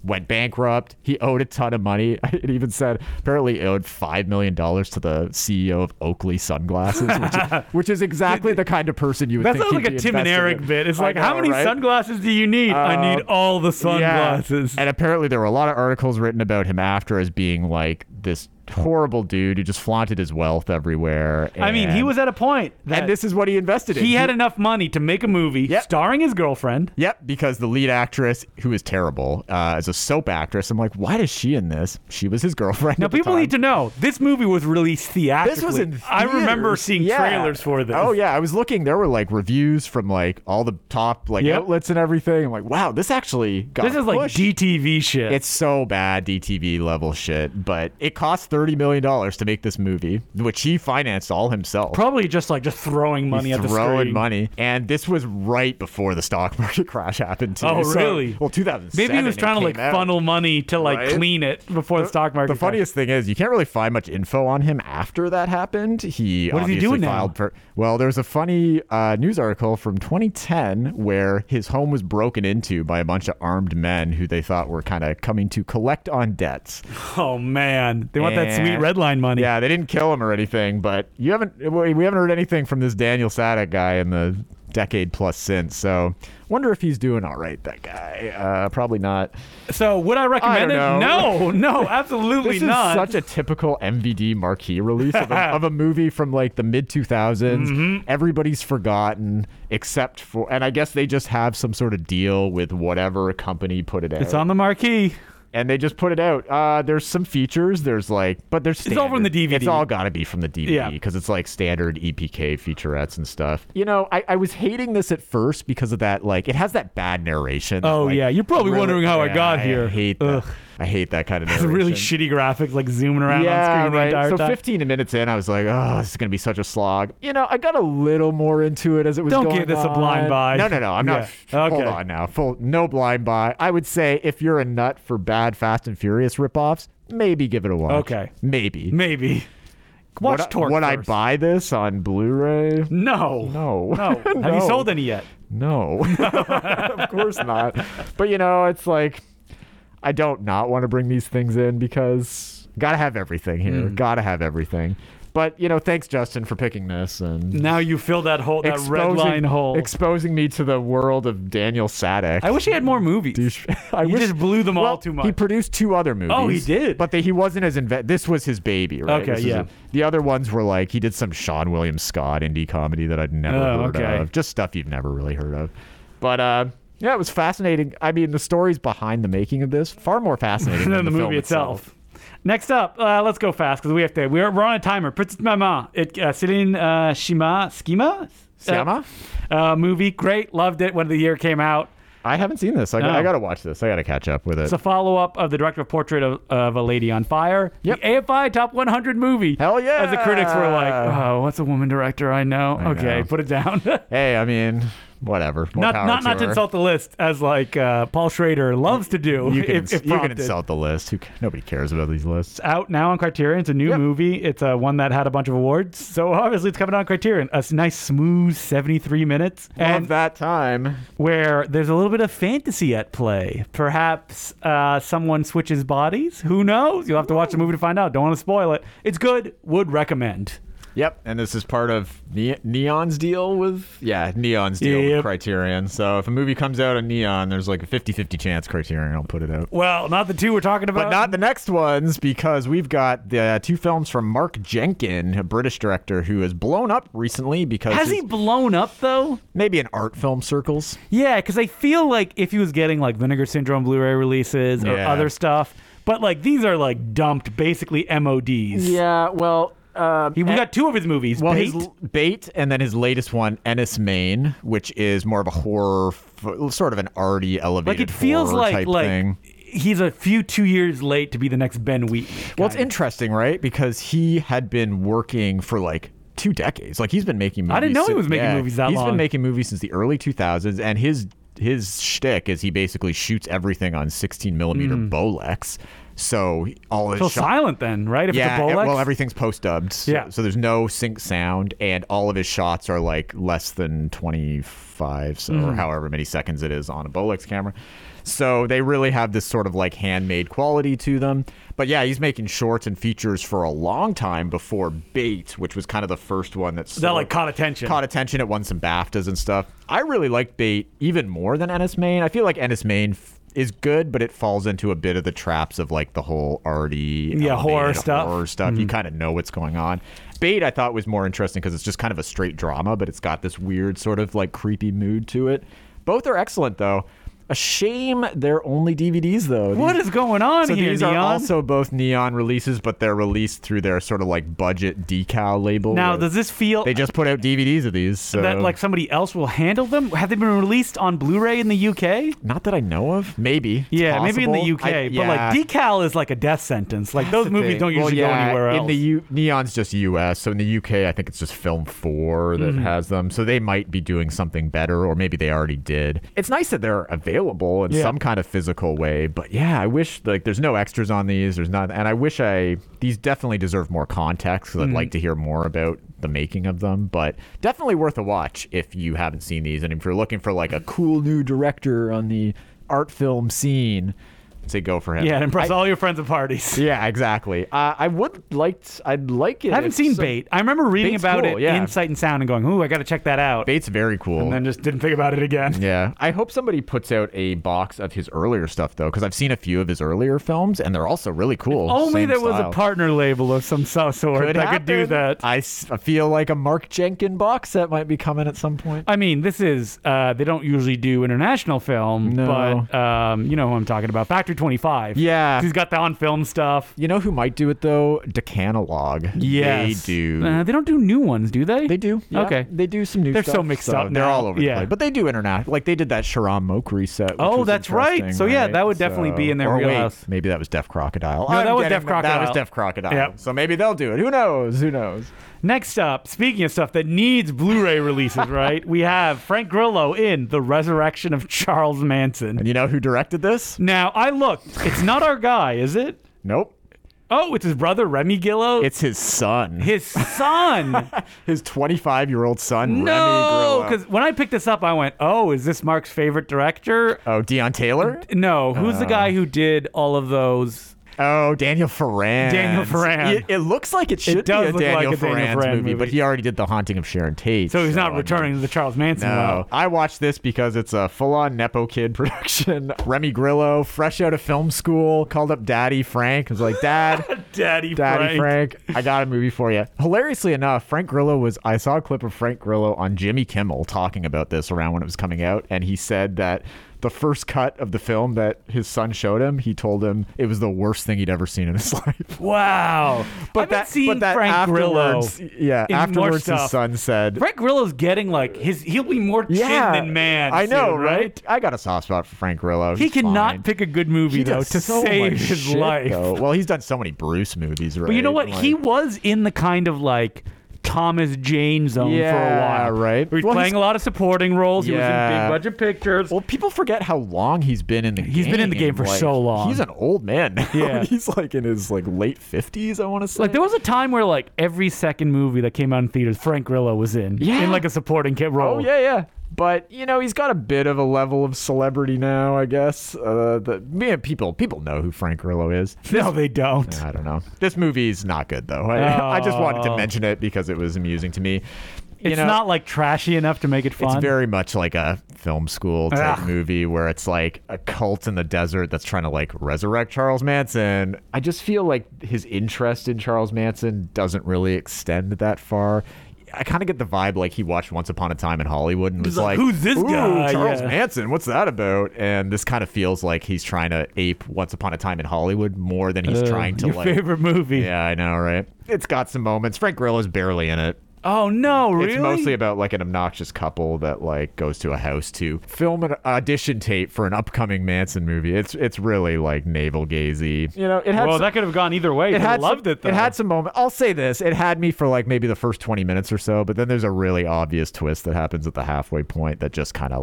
went bankrupt. He owed a ton of money. It even said apparently he owed five million dollars to the C E O of Oakley Sunglasses, which is, which is exactly the kind of person you would That think sounds he'd like a be Tim and invested Eric in. bit. It's I like, how know, many right? sunglasses do you need? I Uh, need all the sunglasses. Yeah. And apparently there were a lot of articles written about him after as being like this horrible dude who just flaunted his wealth everywhere. I mean, he and- was at a point that and this is what he invested in. he had enough money to make a movie Yep. starring his girlfriend. Yep, because the lead actress, who is terrible, uh, is a soap actress. I'm like, why is she in this? She was his girlfriend. Now, at the people time. need to know this movie was released theatrically. This was in I remember theaters. seeing Yeah. trailers for this. Oh yeah, I was looking. There were like reviews from like all the top like Yep. outlets and everything. I'm like, wow, this actually got This is like pushed. D T V shit. It's so bad, D T V level shit. But it cost thirty million dollars to make this movie, which he financed all himself. probably just like just throwing money He's at the throwing screen. money, and this was right before the stock market crash happened too. Oh, So- really? well, two thousand seven. Maybe he was trying to like out. funnel money to like Right? clean it before the, stock market. The funniest thing is you can't really find much info on him after that happened. He What is he obviously doing now? filed for. Well, there was a funny uh, news article from twenty ten where his home was broken into by a bunch of armed men who they thought were kind of coming to collect on debts. crashed. Oh man, they want that And- sweet red line money. Yeah, they didn't kill him or anything, but you haven't. We haven't heard anything from this Daniel Sadek guy in the decade plus since. So, wonder if he's doing all right. That guy, uh, probably not. So would I recommend I it? don't No, know. no, absolutely This not. is such a typical M V D marquee release of a, of a movie from like the mid two thousands. Mm-hmm. Everybody's forgotten except for, and I guess they just have some sort of deal with whatever company put it out. It's on the marquee. And they just put it out. Uh, there's some features. There's like, but there's It's all from the D V D. It's all got to be from the D V D Yeah. because it's like standard E P K featurettes and stuff. You know, I, I was hating this at first because of that. Like, it has that bad narration. Oh, like, yeah. You're probably really- wondering how I yeah, got here. I hate that. Ugh. I hate that kind of It's narration. really shitty graphics, like zooming around yeah, on screen right. the entire So time. fifteen minutes in, I was like, oh, this is gonna be such a slog. You know, I got a little more into it as it was Don't going give this a on. blind buy. No, no, no. I'm not. Yeah. Hold Okay. on now. Full no blind buy. I would say if you're a nut for bad Fast and Furious ripoffs, maybe give it a watch. Okay. Maybe. Maybe. Watch would I, Torque would I first. buy this on Blu-ray? No. No. No. Have you No. sold any yet? No. Of course not. But you know, it's like I don't not want to bring these things in because gotta have everything here. Hmm. Gotta have everything. But you know, thanks Justin for picking this and Now you fill that hole, that red line hole. exposing me to the world of Daniel Sadek. I wish he had more movies. Douche- I He wish- just blew them all well, too much. He produced two other movies. Oh, he did? But they, he wasn't as inve- This was his baby, right? Okay, This is yeah. a- the other ones were like he did some Sean William Scott indie comedy that I'd never Oh, heard okay. of. Just stuff you've never really heard of. But uh, yeah, it was fascinating. I mean, the stories behind the making of this far more fascinating than than the, film movie itself. Next up, uh, let's go fast because we have to. We're, we're on a timer. Princess Mama. It uh, Céline uh, Shima Schema. Siama? Uh, uh, movie, great, loved it when the year came out. I haven't seen this. I, No. I got to watch this. I got to catch up with it. It's a follow-up of the director of Portrait of, of a Lady on Fire. Yep. The A F I Top one hundred movie. Hell yeah! As the critics were like, oh, what's a woman director I know? I okay, know. put it down. Hey, I mean, whatever. More not power not, not to her. insult the list, as like uh, Paul Schrader loves to do. You can, if, if you can prompted. insult the list. Who, nobody cares about these lists. Out now on Criterion. It's a new Yep. movie. It's uh, one that had a bunch of awards. So obviously it's coming on Criterion. A s- nice, smooth seventy-three minutes. Love And that time. where there's a little bit of fantasy at play. Perhaps uh, someone switches bodies. Who knows? You'll have to watch the movie to find out. Don't want to spoil it. It's good. Would recommend. Yep, and this is part of ne- Neon's deal with yeah, Neon's deal Yep. with Criterion. So if a movie comes out on Neon, there's like a fifty-fifty chance Criterion will put it out. Well, not the two we're talking about. But not the next ones because we've got the uh, two films from Mark Jenkin, a British director who has blown up recently because Has he his- blown up though? maybe in art film circles. Yeah, because I feel like if he was getting like Vinegar Syndrome Blu-ray releases or Yeah. other stuff, but like these are like dumped, basically M O Ds. Yeah, well, uh, He, we got two of his movies. well, Bait. his l- Bait, and then his latest one, Ennis Main, which is more of a horror, f- sort of an arty, elevated like it feels horror like type like thing. he's a few two years late to be the next Ben Wheaton. Well, it's kinda. interesting, right? Because he had been working for like two decades. Like he's been making movies. I didn't know he since- was making yeah, movies that He's long. been making movies since the early two thousands, and his his shtick is he basically shoots everything on sixteen millimeter Bolex. So all his so shot- silent then, right? If yeah, it's a Bolex. well, everything's post dubbed. So, Yeah. so there's no sync sound, and all of his shots are like less than twenty-five, so Mm. or however many seconds it is on a Bolex camera. So they really have this sort of like handmade quality to them. But yeah, he's making shorts and features for a long time before Bait, which was kind of the first one that's That like caught attention. Caught attention. It won some BAFTAs and stuff. I really liked Bait even more than Ennis Main. I feel like Ennis Main f- is good, but it falls into a bit of the traps of like the whole arty, yeah, horror stuff. Horror stuff. Mm-hmm. You kind of know what's going on. Bait, I thought was more interesting because it's just kind of a straight drama, but it's got this weird sort of like creepy mood to it. Both are excellent though. A shame they're only D V Ds though. What these, is going on so here, these Neon? are also both Neon releases, but they're released through their sort of like budget decal label. Now, does this feel They just put out D V Ds of these. So. that like somebody else will handle them? Have they been released on Blu-ray in the U K? Not that I know of. Maybe. It's Yeah, maybe in the possible. U K. I- But yeah. like decal is like a death sentence. Like those the movies thing. don't Well, usually yeah, go anywhere else. In the U- Neon's just U S, so in the U K, I think it's just Film four that Mm-hmm. has them. So they might be doing something better, or maybe they already did. It's nice that they're available in Yeah. some kind of physical way, but yeah, I wish like there's no extras on these. There's not, and I wish I these definitely deserve more context because Mm-hmm. I'd like to hear more about the making of them. But definitely worth a watch if you haven't seen these, and if you're looking for like a cool new director on the art film scene. Say go for him. yeah, and impress I- all your friends at parties. Yeah, exactly. Uh, I would like. t- I'd like it. I haven't if seen some- Bait. I remember reading Bait's about cool, it yeah. in Sight and Sound and going, "Ooh, I got to check that out." Bait's very cool. And then just didn't think about it again. Yeah, I hope somebody puts out a box of his earlier stuff though, because I've seen a few of his earlier films, and they're also really cool. Only Same there was style. a partner label of some so- sort Could that could do happen. that. I, s- I feel like a Mark Jenkin box set might be coming at some point. I mean, this is, uh, they don't usually do international film, No. but um, you know who I'm talking about. Factory twenty-five. Yeah. He's got the on film stuff. You know who might do it though? Decanalog. Yes. They do. Uh, they don't do new ones, do they? They do. Yeah. Okay. They do some new They're stuff. so mixed up They're now. all over Yeah. the place. But they do international. Like they did that Sharam Mokri set. Which Oh, was that's right. interesting, So, yeah, right? that would definitely be in their or wheelhouse. Wait, maybe that was Deaf Crocodile. No, I'm that was getting Deaf them- That was Crocodile. Deaf Crocodile. Yep. So maybe they'll do it. Who knows? Who knows? Next up, speaking of stuff that needs Blu-ray releases, right? We have Frank Grillo in The Resurrection of Charles Manson. And you know who directed this? Now, I looked. It's not our guy, is it? Nope. Oh, it's his brother, Remy Grillo? It's his son. his son. His twenty-five-year-old son, No, Remy Grillo. because when I picked this up, I went, oh, is this Mark's favorite director? Oh, Dion Taylor? No, who's the guy who did all of those? Oh, Daniel Ferrand. Daniel Ferrand. It, it looks like it should does be a look like Daniel a Daniel Ferrand Ferrand movie, movie. but he already did The Haunting of Sharon Tate. So he's I not mean, returning to the Charles Manson No, well. I watched this because it's a full-on Nepo Kid production. Remy Grillo, fresh out of film school, called up Daddy Frank. Was like, Dad, Daddy, Daddy Frank. Frank. I got a movie for you. Hilariously enough, Frank Grillo was, I saw a clip of Frank Grillo on Jimmy Kimmel talking about this around when it was coming out, and he said that the first cut of the film that his son showed him, he told him it was the worst thing he'd ever seen in his life. Wow. But I've that, been seeing but that Frank Grillo. afterwards, yeah, in more afterwards his stuff. son said, Frank Grillo's getting like his. He'll be more chin yeah, than man. I know, soon, right? I got a soft spot for Frank Grillo. He He's cannot fine. pick a good movie He though does to so save much his shit, life. though. Well, he's done so many Bruce movies, right? But you know what? Like- He was in the kind of like Thomas Jane zone for a Yeah, while. right. Where he's Well, playing he's- a lot of supporting roles. He was in Yeah. big budget pictures. Well, people forget how long he's been in the game. He's been in the game for Like, so long. He's an old man now. Yeah. He's like in his like late fifties, I want to say. Like there was a time where like every second movie that came out in theaters, Frank Grillo was in. Yeah. In like a supporting kid role. Oh, yeah, yeah. But, you know, he's got a bit of a level of celebrity now, I guess. Uh, the, man, people people know who Frank Grillo is. No, they don't. I don't know. This movie's not good, though. I, I just wanted to Oh. mention it because it was amusing to me. You It's know, not like trashy enough to make it fun. It's very much like a film school type Ugh. movie where it's like a cult in the desert that's trying to like resurrect Charles Manson. I just feel like his interest in Charles Manson doesn't really extend that far. I kind of get the vibe like he watched Once Upon a Time in Hollywood and was like, like, "Who's this "Ooh, guy?" Charles Yeah. Manson, what's that about?" And this kind of feels like he's trying to ape Once Upon a Time in Hollywood more than he's Uh, trying to your like. favorite movie. Yeah, I know, right? It's got some moments. Frank Grillo's barely in it. Oh no, really? It's mostly about like an obnoxious couple that like goes to a house to film an audition tape for an upcoming Manson movie. It's it's really like navel gazy. You know, it had Well, some, that could have gone either way. it I had loved some, it though. It had some moment. I'll say this: it had me for like maybe the first twenty minutes or so, but then there's a really obvious twist that happens at the halfway point that just kind of like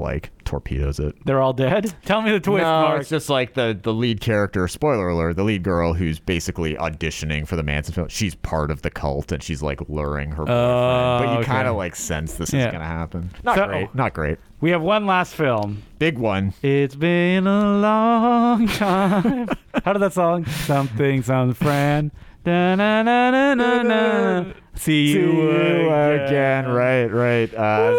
torpedoes it. They're all dead? Tell me the twist, No, Mark. it's just like the the lead character. Spoiler alert: the lead girl who's basically auditioning for the Manson film. She's part of the cult, and she's like luring her boyfriend. Oh, but you okay. kind of like sense this Yeah. is gonna happen. Not So- great. Not great. We have one last film. Big one. It's been a long time. How did that song? Something, some friend. Da, na, na, na, na, na. See, See you, you again. again. Right. Right. Uh,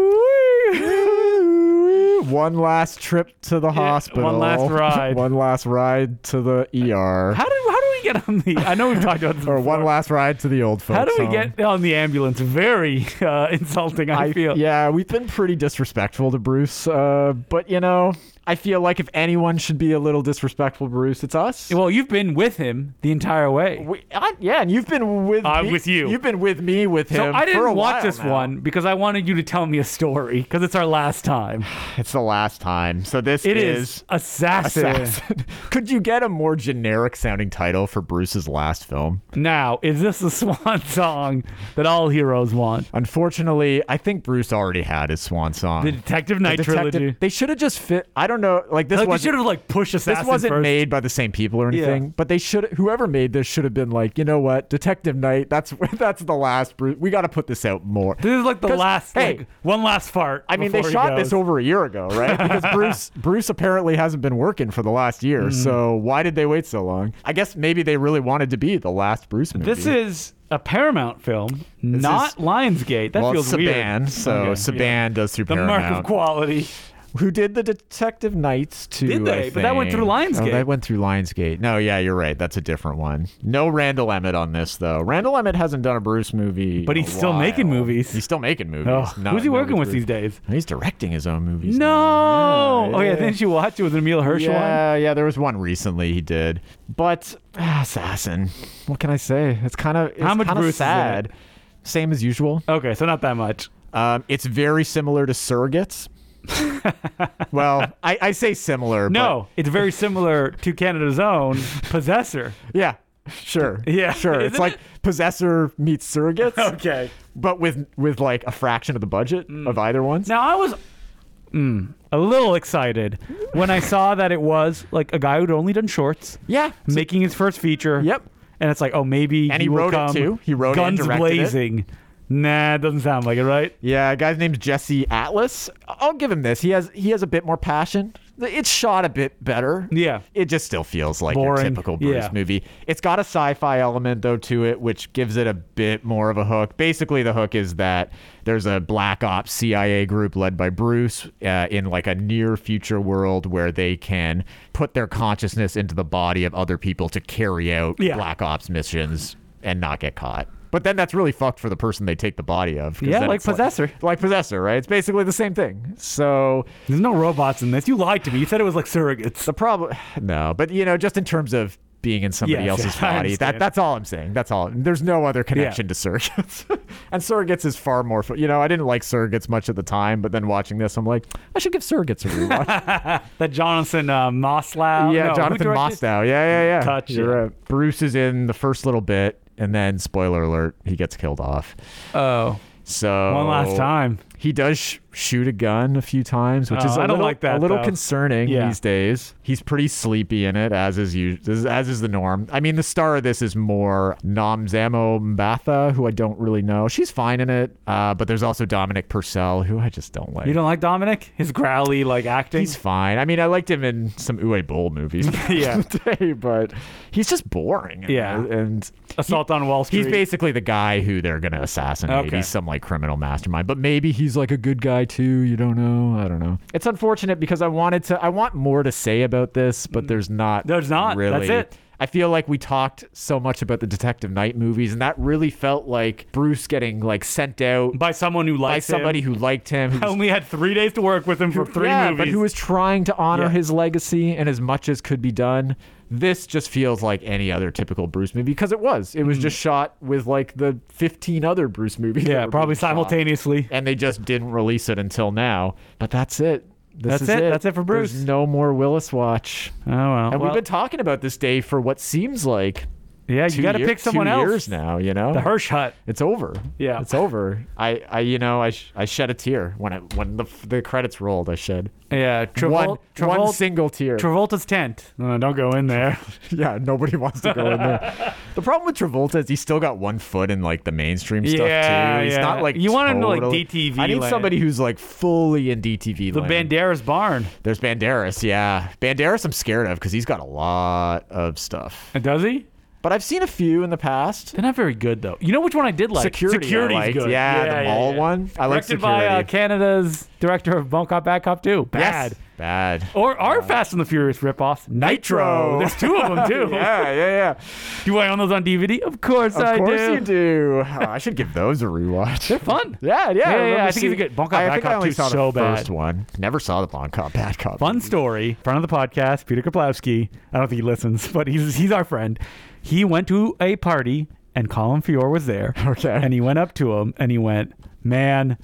one last trip to the hospital. one last ride. one last ride to the E R. How did how do we get on the? I know we've talked about this or before. one last ride to the old folks. How do we home. get on the ambulance? Very uh, insulting. I, feel. Yeah, we've been pretty disrespectful to Bruce. Uh, but you know, I feel like if anyone should be a little disrespectful to Bruce, it's us. Well, you've been with him the entire way. We, I, yeah, and you've been with Uh, me, with you. You've been with me with him. So I for a didn't watch while this now. one because I wanted you to tell me a story because it's our last time. It's the last time. So this It is, is Assassin. Assassin. Could you get a more generic sounding title for Bruce's last film? Now, is this the swan song that all heroes want? Unfortunately, I think Bruce already had his swan song. The Detective Night The detective- trilogy. They should have just fit. I don't know. Like this Like, they wasn't- should have like pushed Assassin This wasn't first. made by the same people or anything, Yeah. but they should. Whoever made this should have been like, you know what, Detective Night. That's that's the last. Bruce. We got to put this out more. This is like the 'Cause, last, hey, like, one last fart. I mean, they before he shot goes. this over a year ago, right? Because Bruce Bruce apparently hasn't been working for the last year. Mm. So why did they wait so long? I guess maybe they really wanted to be the last Bruce movie. This is a Paramount film, not is- Lionsgate. That well, feels Saban, weird. so Okay, Saban yeah. does through The Paramount. mark of quality. Who did the Detective Nights too? Did they? I But that went through think. Lionsgate. Oh, that went through Lionsgate. No, yeah, you're right. That's a different one. No Randall Emmett on this though. Randall Emmett hasn't done a Bruce movie, But in he's a still making while. movies. He's still making movies. Oh, No- who's he no working with Bruce. these days? He's directing his own movies. No. now. Yeah, Oh, yeah. yeah. Didn't you watch it with Emil Hirsch one? Yeah, yeah. There was one recently he did, but ah, Assassin. What can I say? It's kind of How much kind of Bruce is in sad. it? Same as usual. Okay, so not that much. Um, it's very similar to Surrogates. Well, I, I say similar. No, it's very similar to Canada's own Possessor. But yeah, sure. Yeah, sure. It's isn't like it? Possessor meets Surrogates, Okay. but with with like a fraction of the budget of either ones. Now I was mm, a little excited when I saw that it was like a guy who'd only done shorts, yeah. So- making his first feature. Yep. And it's like, oh, maybe And he will wrote it, come too. He wrote it and guns directed it. blazing. Nah, it doesn't sound like it, right? Yeah, guy's name's Jesse Atlas. I'll give him this. He has he has a bit more passion. It's shot a bit better. Yeah. It just still feels like Boring. your typical Bruce Yeah. movie. It's got a sci-fi element though to it, which gives it a bit more of a hook. Basically, the hook is that there's a black ops C I A group led by Bruce uh, in like a near future world where they can put their consciousness into the body of other people to carry out Yeah. black ops missions and not get caught. But then that's really fucked for the person they take the body of. 'cause Yeah, then like it's Possessor. Like Possessor, right? It's basically the same thing. So There's no robots in this. You lied to me. You said it was like surrogates. the problem, no, but you know, just in terms of being in somebody Yes, else's yes, I body, understand. that that's all I'm saying. That's all. There's no other connection to Surrogates. And Surrogates is far more, fu- you know, I didn't like Surrogates much at the time, but then watching this, I'm like, I should give Surrogates a rewatch. That Jonathan uh, Mostow. yeah, no, who Jonathan directed- Mostow. Yeah, yeah, yeah. Touch, You're yeah. right. Bruce is in the first little bit, and then, spoiler alert, he gets killed off. Oh, So one last time. He does sh- shoot a gun a few times, which Oh, is a I don't little, like that, a little though. concerning Yeah. these days. He's pretty sleepy in it, as is us- as is the norm. I mean, the star of this is more Namzamo Mbatha, who I don't really know. She's fine in it, uh, but there's also Dominic Purcell, who I just don't like. You don't like Dominic? His growly like acting? He's fine. I mean, I liked him in some Uwe Boll movies back Yeah. in the day, but he's just boring. Yeah. and Assault on Wall Street. he's basically the guy who they're gonna assassinate. Okay. He's some like criminal mastermind, but maybe he's like a good guy too. You don't know. I don't know. It's unfortunate because I wanted to. I want more to say about this, but there's not. There's not. Really. That's it. I feel like we talked so much about the Detective Night movies, and that really felt like Bruce getting like sent out by someone who by likes somebody him. who liked him. who I was- only had three days to work with him for three yeah, movies. but who was trying to honor Yeah. his legacy and as much as could be done. This just feels like any other typical Bruce movie because it was. It was just shot with like the fifteen other Bruce movies. that Mm. yeah, were probably being shot. simultaneously. And they just didn't release it until now. But that's it. This That's is it. it. That's it for Bruce. There's no more Willis Watch. Oh well. And well we've been talking about this day for what seems like Yeah, you two got to year- pick someone two else. years now, you know? The Hirsch Hut. It's over. Yeah. It's over. I, I you know, I, sh- I shed a tear when I, when the the credits rolled. I shed Yeah, Travol- one Travol- one single tear. Travolta's tent. No, don't go in there. Yeah, nobody wants to go in there. The problem with Travolta is he's still got one foot in like the mainstream stuff Yeah, too. He's yeah. not like You want him to, like, totally- D T V I need land. somebody who's like fully in D T V The land. Banderas barn. There's Banderas, yeah. Banderas I'm scared of because he's got a lot of stuff. And does he? But I've seen a few in the past. They're not very good though. You know which one I did like? Security, I Security's liked. good. Yeah, the mall one. I like Directed by uh, Security. Canada's director of Bon Cop, Bad Cop two. Bad. Yes. Bad. Or our Fast and the Furious ripoffs. Nitro. Nitro. There's two of them too. Yeah, yeah, yeah. Do I own those on D V D? Of course Of I course do. you do. Oh, I should give those a rewatch. They're fun. Yeah, yeah. Yeah, yeah, remember I think seeing- it's a good- Bon Cop, I Bad think Cop I only two saw so the bad. first one. Never saw the Bon Cop, Bad Cop. Fun story. Friend of the podcast, Peter Kaplowski. I don't think he listens, but he's he's our friend. He went to a party and Colin Fior was there. Okay. And he went up to him and he went, "Man,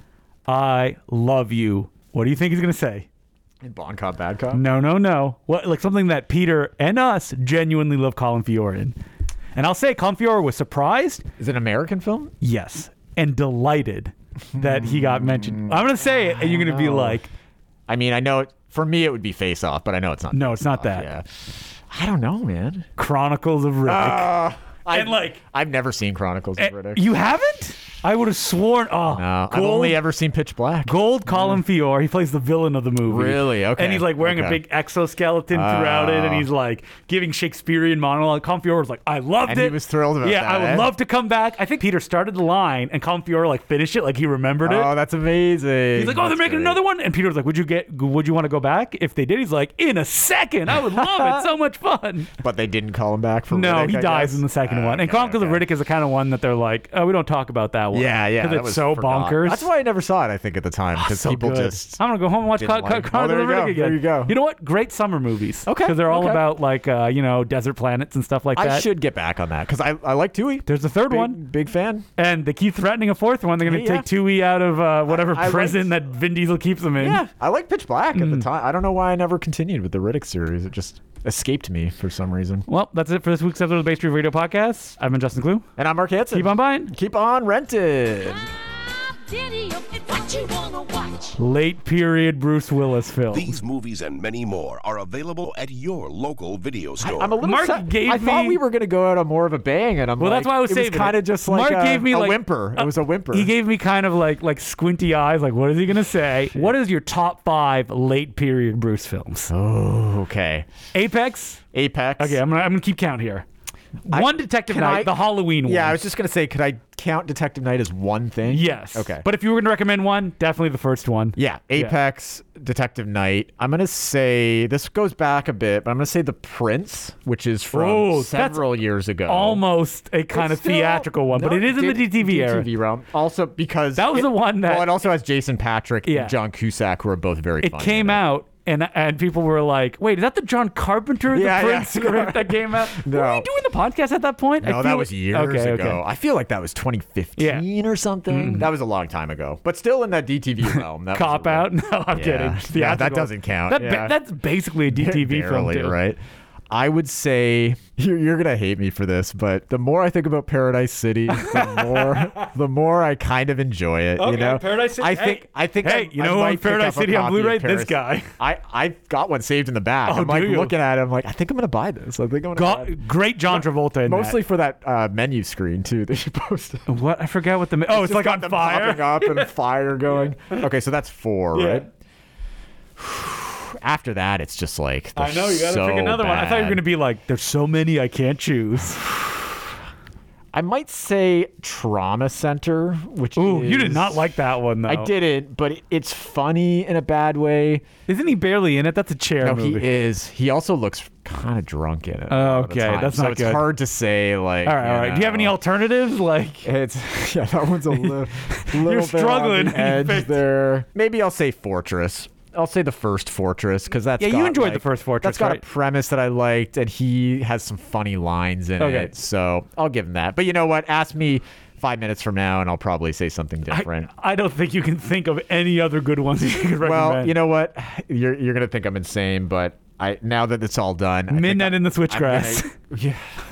I love you." What do you think he's gonna say? In Bon Cop, Bad Cop? No, no, no. What like something that Peter and us genuinely love Colin Fior in. And I'll say Colin Fior was surprised, Is it an American film? yes, and delighted that he got mentioned. I'm gonna say it, and you're gonna be know. like, I mean, I know it, for me it would be Face Off, but I know it's not. "No, it's not that." Yeah. I don't know, man. Chronicles of Riddick. Uh, And, I've, like- I've never seen Chronicles of Eh, Riddick. You haven't? I would have sworn. Oh, no, I've gold, only ever seen Pitch Black. gold Colin Fior. He plays the villain of the movie. Really? Okay. And he's like wearing a Okay. big exoskeleton throughout it, and Oh. he's like giving Shakespearean monologue. Colin Fior was like, "I loved And it." he was thrilled about yeah, that, I would eh? love to come back. I think Peter started the line, and Colin Fior like finished it, like he remembered it. Oh, that's amazing. He's like, "Oh, they're That's making great. another one," and Peter was like, "Would you get? Would you want to go back if they did?" He's like, "In a second, I would love it. So much fun." But they didn't call him back for No, Riddick, he I dies guess? in the second Uh, one. And okay, Chronicles of okay. Riddick is the kind of one that they're like, "Oh, we don't talk about that one." Yeah, yeah. because that it's was so forgot. bonkers. That's why I never saw it, I think, at the time. Because So people good. just. I'm gonna go home and watch didn't Chron- like- Chron- Oh, there Chronicles you of go. Riddick again. There you go. You know what? Great summer movies. Okay, because they're all okay. about like uh, you know desert planets and stuff like I that. should get back on that because I, I like Tui. There's a third Big, one, big fan. and they keep threatening a fourth one. They're gonna Hey, yeah. take Tui out of uh, whatever I- I prison liked- that Vin Diesel keeps them in. Yeah, I like Pitch Black at Mm. the time. I don't know why I never continued with the Riddick series. It just escaped me for some reason. Well, that's it for this week's episode of the Bay Street Radio Podcast. I've been Justin Clue. And I'm Mark Hansen. Keep on buying. Keep on renting. What you wanna watch? Late period Bruce Willis films. These movies and many more are available at your local video store. I'm a little Mark sad. gave I thought me- we were going to go out on more of a bang, and I'm Well, like, that's why I was it saving was kind it. of just like Mark a, gave me, a like, whimper. It was a whimper. He gave me kind of like like squinty eyes. Like, what is he gonna say? What is your top five late period Bruce films? Oh, okay. Apex. Apex. Okay, I'm gonna I'm gonna keep count here. One Detective can Night, I- the Halloween one. Yeah, I was just going to say, could I count Detective Night as one thing? Yes. Okay. But if you were gonna recommend one, definitely the first one. Yeah, Apex, Detective Night. I'm going to say, this goes back a bit, but I'm going to say The Prince, which is from Oh, that's several years ago. Almost a kind It's of still- theatrical one, but no, it is in the D- D T V era. D T V realm. Also because That was it- the one that- Well, it also has Jason Patrick Yeah. and John Cusack, who are both very. It funny came in it. out. And, and people were like, wait, is that the John Carpenter The Yeah, Prince yeah. script that came out? No. Were we doing the podcast at that point? I No, that feel was like- years okay, ago. okay. I feel like that was twenty fifteen or something. That was a long time ago, but still in that D T V realm. That was Cop a real- out? No, I'm Yeah. kidding. Yeah, that Theatrical. doesn't count. That ba- Yeah. that's basically a D T V film, Barely, too. right? I would say you're, you're gonna hate me for this, but the more I think about Paradise City, the more the more I kind of enjoy it. Okay, you know, Paradise City- I think hey, I think hey, I, you I know who might owns pick Paradise up a City on copy of Blu-ray? This Paradise- guy. I I got one saved in the back. Oh, I'm like do you? looking at it. I'm like, I think I'm gonna buy this. I think I'm gonna buy Go- it. great John Travolta in Mostly for that uh, menu screen too that you posted. that. What? I forgot what the... Oh, it's, Just like got on them fire? popping up and fire going. Okay, so that's four, Yeah. right? After that, it's just like I know, you gotta so pick another one. I thought you were bad. going to be like, there's so many I can't choose. I might say Trauma Center, which Ooh, is, you did not like that one, though. I didn't, but it- it's funny in a bad way. Isn't he barely in it? That's a chair No, movie. he is. He also looks kind of drunk in it. a Oh, lot of the okay, time. that's so not it's good. hard to say. Like, All right, all right. Do you have any know. alternatives? Like, It's yeah, that one's a little, little bit struggling. on the edge Face- there. Maybe I'll say Fortress. I'll say the first Fortress because that's Yeah, you got, enjoyed like- the first Fortress, That's got right? a premise that I liked, and he has some funny lines in Okay. it. So I'll give him that. But you know what? Ask me five minutes from now, and I'll probably say something different. I, I don't think you can think of any other good ones you could recommend. Well, you know what? You're you're gonna think I'm insane, but I now that it's all done, I think Midnight I- in the I'm gonna- Switchgrass. yeah.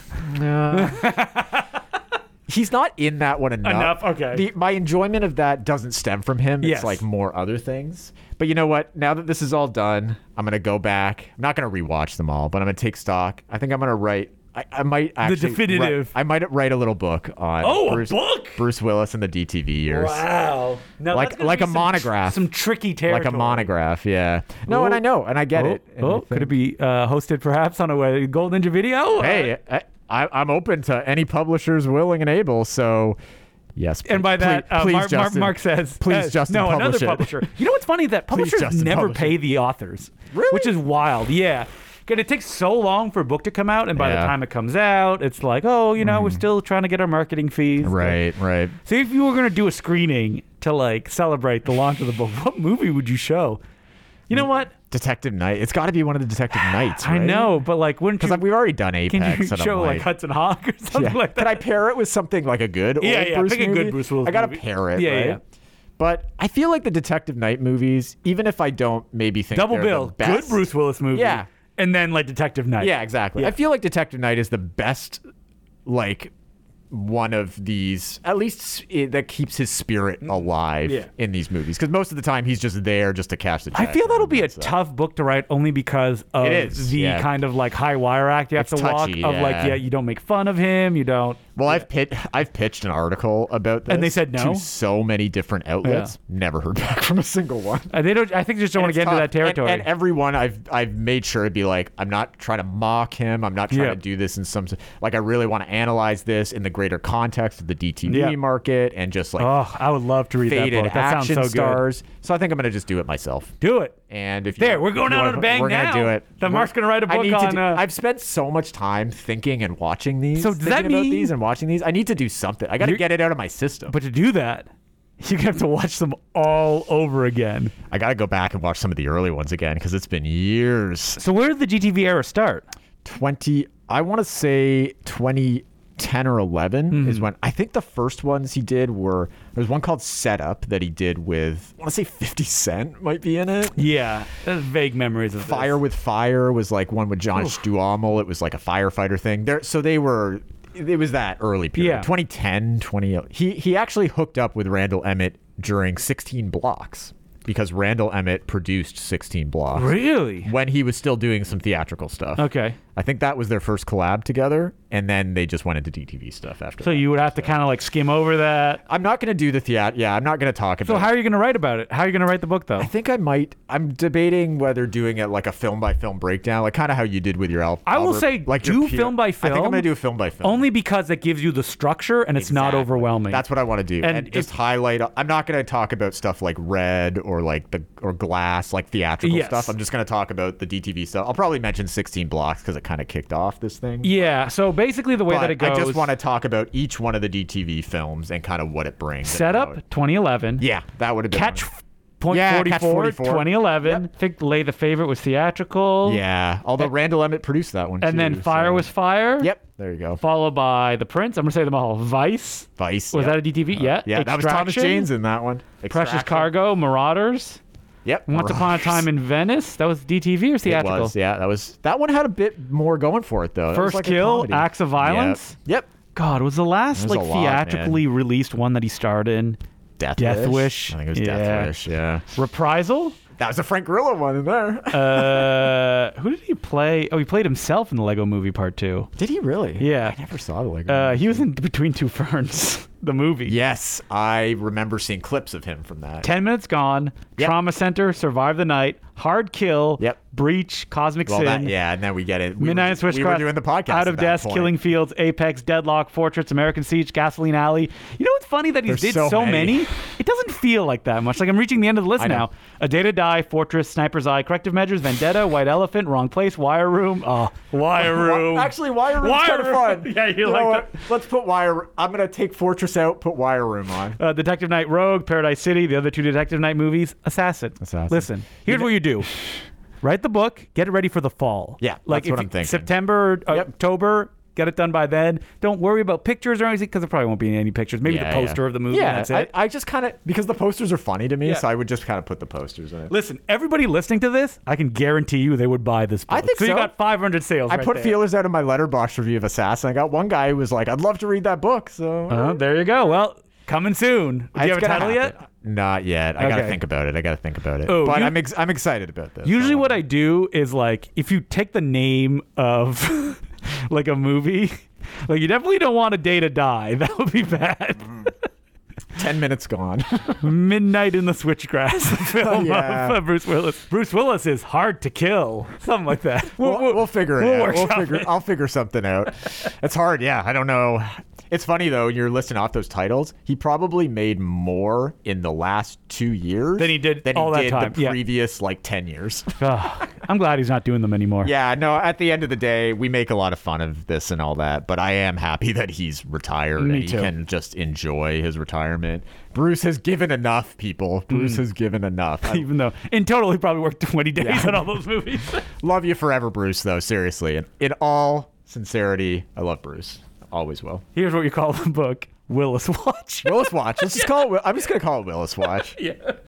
He's not in that one enough. Enough, okay. The, my enjoyment of that doesn't stem from him. Yes. It's like more other things. But you know what? Now that this is all done, I'm going to go back. I'm not going to rewatch them all, but I'm going to take stock. I think I'm going to write... I, I might actually... definitive. Write, I might write a little book on Oh, a Bruce, book? Bruce Willis and the D T V years. Wow. Now, Like- that's gonna like be a some monograph. tr- Some tricky territory. Like a monograph, yeah. No, and I know, and I get oh, it. And I Oh, could it think- be uh, hosted perhaps on a uh, Gold Ninja video? Hey, I, I, I'm open to any publishers willing and able, so... Yes. And by please- that, uh, please, Mark, Mark, Justin, Mark says, please, uh, Justin, no, publish another it. publisher. You know what's funny? That publishers Justin, never publish pay it. the authors. Really? Which is wild. Yeah. Because it takes so long for a book to come out, and by the Yeah. time it comes out, it's like, oh, you know, we're still trying to get our marketing fees. Right, right. So if you were going to do a screening to, like, celebrate the launch of the book, what movie would you show? You know what? Detective Night. It's got to be one of the Detective Nights, right? I know, but, like, wouldn't you... Because we've already done Can Apex. you and I'm show, like, like, Hudson Hawk or something yeah. like that? Can I pair it with something like a good Yeah, old yeah, Bruce pick a good movie? Bruce Willis I got to movie. pair it, Yeah, right? yeah. But I feel like the Detective Night movies, even if I don't maybe think Double they're bill. the best, Good Bruce Willis movie. Yeah. And then, like, Detective Night. Yeah, exactly. Yeah. I feel like Detective Night is the best, like, one of these, at least it, that keeps his spirit alive Yeah. in these movies. Because most of the time he's just there just to cash the check. I feel that'll be a and stuff. tough book to write only because of It is, the yeah. kind of like high wire act you have It's to walk touchy, of like, yeah. yeah, you don't make fun of him, you don't. Well, I've pit- I've pitched an article about this, And they said no? to so many different outlets. Never heard back from a single one. Uh, they don't. I think they just don't want to get into that territory. And, and everyone, I've I've made sure to be like, I'm not trying to mock him. I'm not trying Yeah. to do this in some like. I really want to analyze this in the greater context of the D T V Yeah. market and just like oh, I would love to read that faded book. That sounds action so good. stars. So I think I'm gonna just do it myself. Do it. And if There, you, we're going if you out wanna- on a bang we're now. gonna do it. Then We're- Mark's gonna write a I book need to on, do- uh, I've spent so much time thinking and watching these. So does that thinking about mean- these and watching these? I need to do something. I got to You're- get it out of my system. But to do that, you're gonna have to watch them all over again. I got to go back and watch some of the early ones again because it's been years. So where did the G T V era start? twenty I want to say twenty ten or eleven Mm-hmm. is when I think the first ones he did were there's one called Setup that he did with I want to say fifty Cent might be in it. Yeah, that's vague memories of Fire this. with Fire was like one with John Stuamel. It was like a firefighter thing. There so they were it was that early period. Yeah. twenty ten, twenty He he actually hooked up with Randall Emmett during sixteen Blocks because Randall Emmett produced sixteen Blocks Really? when he was still doing some theatrical stuff. Okay. I think that was their first collab together, and then they just went into D T V stuff after So that. you would have to kind of like skim over that. I'm not going to do the theater. Yeah, I'm not going to talk about So it. how are you going to write about it? How are you going to write the book though? I think I might. I'm debating whether doing it like a film by film breakdown, like kind of how you did with your Al- I will Albert- say like do your P- film by I think I'm film, going to do a film by film. Only because it gives you the structure and it's not Exactly. overwhelming. That's what I want to do, And and, just if- highlight. I'm not going to talk about stuff like Red or like the or Glass, like theatrical Yes. stuff. I'm just going to talk about the D T V stuff. I'll probably mention sixteen Blocks because it kind of kicked off this thing. Yeah. So basically, the way But that it goes. I just want to talk about each one of the D T V films and kind of what it brings. and how Setup it- twenty eleven. Yeah, that would have been Catch one. Point Yeah, forty-four, Catch forty-four. twenty eleven. Yep. I think Lay the Favorite was theatrical. Yeah, although Randall Emmett produced that one And too, then Fire so- was Fire. Yep, there you go. Followed by The Prince. I'm gonna say them all. Vice. Vice. Was yep. that a D T V? yeah. Yeah, that was Thomas Extraction, Jane's in that one. Precious Extraction. Cargo. Marauders. Yep. Once Upon a Time in Venice. That was D T V or It theatrical? was, yeah, that was that one had a bit more going for it though. That was First like a Kill, comedy. Acts of Violence. Yep. yep. God, was the last There's like a lot, theatrically released one that he starred in? Death, Death Wish. Wish. I think it was Yeah. Death Wish. Yeah. Reprisal. That was a Frank Grillo one in there. Uh, who did he play? Oh, he played himself in the Lego Movie Part Two. Did he really? Yeah. I never saw the Lego. Uh, movie. he was in Between Two Ferns, the movie. Yes, I remember seeing clips of him from that. Ten Minutes Gone, Yep. Trauma Center, Survive the Night, Hard Kill, Yep. Breach, Cosmic Well, Sin, that, yeah, and then we get it. We Midnight were, and Switchcraft, We were doing the podcast. Out of at that Death, point. Killing Fields, Apex, Deadlock, Fortress, American Siege, Gasoline Alley. You know what's funny that he There's did so so, many. many. It doesn't feel like that much. Like I'm reaching the end of the list I know. now. A Day to Die, Fortress, Sniper's Eye, Corrective Measures, Vendetta, White Elephant, Wrong Place, Wire Room. Oh, Wire Room. Well, actually, Wire Room's Wire kind of Room. fun. Yeah, you know like what? Let's put Wire. I'm gonna take Fortress out. Put Wire Room on. Uh, Detective Night Rogue, Paradise City, the other two Detective Night movies, Assassin. Assassin. Listen, here's You know- what you do. Write the book, get it ready for the fall. Yeah, like that's what if I'm you- thinking. September, uh, Yep. October, Get it done by then. Don't worry about pictures or anything because there probably won't be any pictures. Maybe Yeah, the poster yeah. of the movie. Yeah, and that's I, it. I just kind of, because the posters are funny to me, Yeah. so I would just kind of put the posters in it. Listen, everybody listening to this, I can guarantee you they would buy this book. I think so. you so. got five hundred sales. I right put there. feelers out in my letterbox review of Assassin. I got one guy who was like, I'd love to read that book. So Uh, there you go. Well, coming soon. Do you It's have a gonna title happen. yet? Not yet. I gotta Okay. think about it. I gotta think about it. Oh, but you- I'm ex- I'm excited about this. Usually, So- what I do is like, if you take the name of like a movie, like you definitely don't want A Day to Die. That would be bad. ten minutes gone. Midnight in the Switchgrass, the film Yeah. of uh, Bruce Willis. Bruce Willis is hard to kill. Something like that. we'll, we'll, figure it we'll out. We'll workshop figure. it. I'll figure something out. It's hard. Yeah, I don't know. It's funny though. You're listing off those titles. He probably made more in the last two years Than he did than all he that did time. the Yeah. previous like ten years. Ugh, I'm glad he's not doing them anymore. Yeah, no, at the end of the day, we make a lot of fun of this and all that, but I am happy that he's retired Me and he too. can just enjoy his retirement. Bruce has given enough, people. Bruce Mm. has given enough. I Even though in total he probably worked twenty days Yeah. on all those movies. love you forever, Bruce, though, seriously. In, in all sincerity, I love Bruce. Always will. Here's what you call the book: Willis Watch. Willis Watch. Let's just call it, Will- I'm just going to call it Willis Watch. Yeah.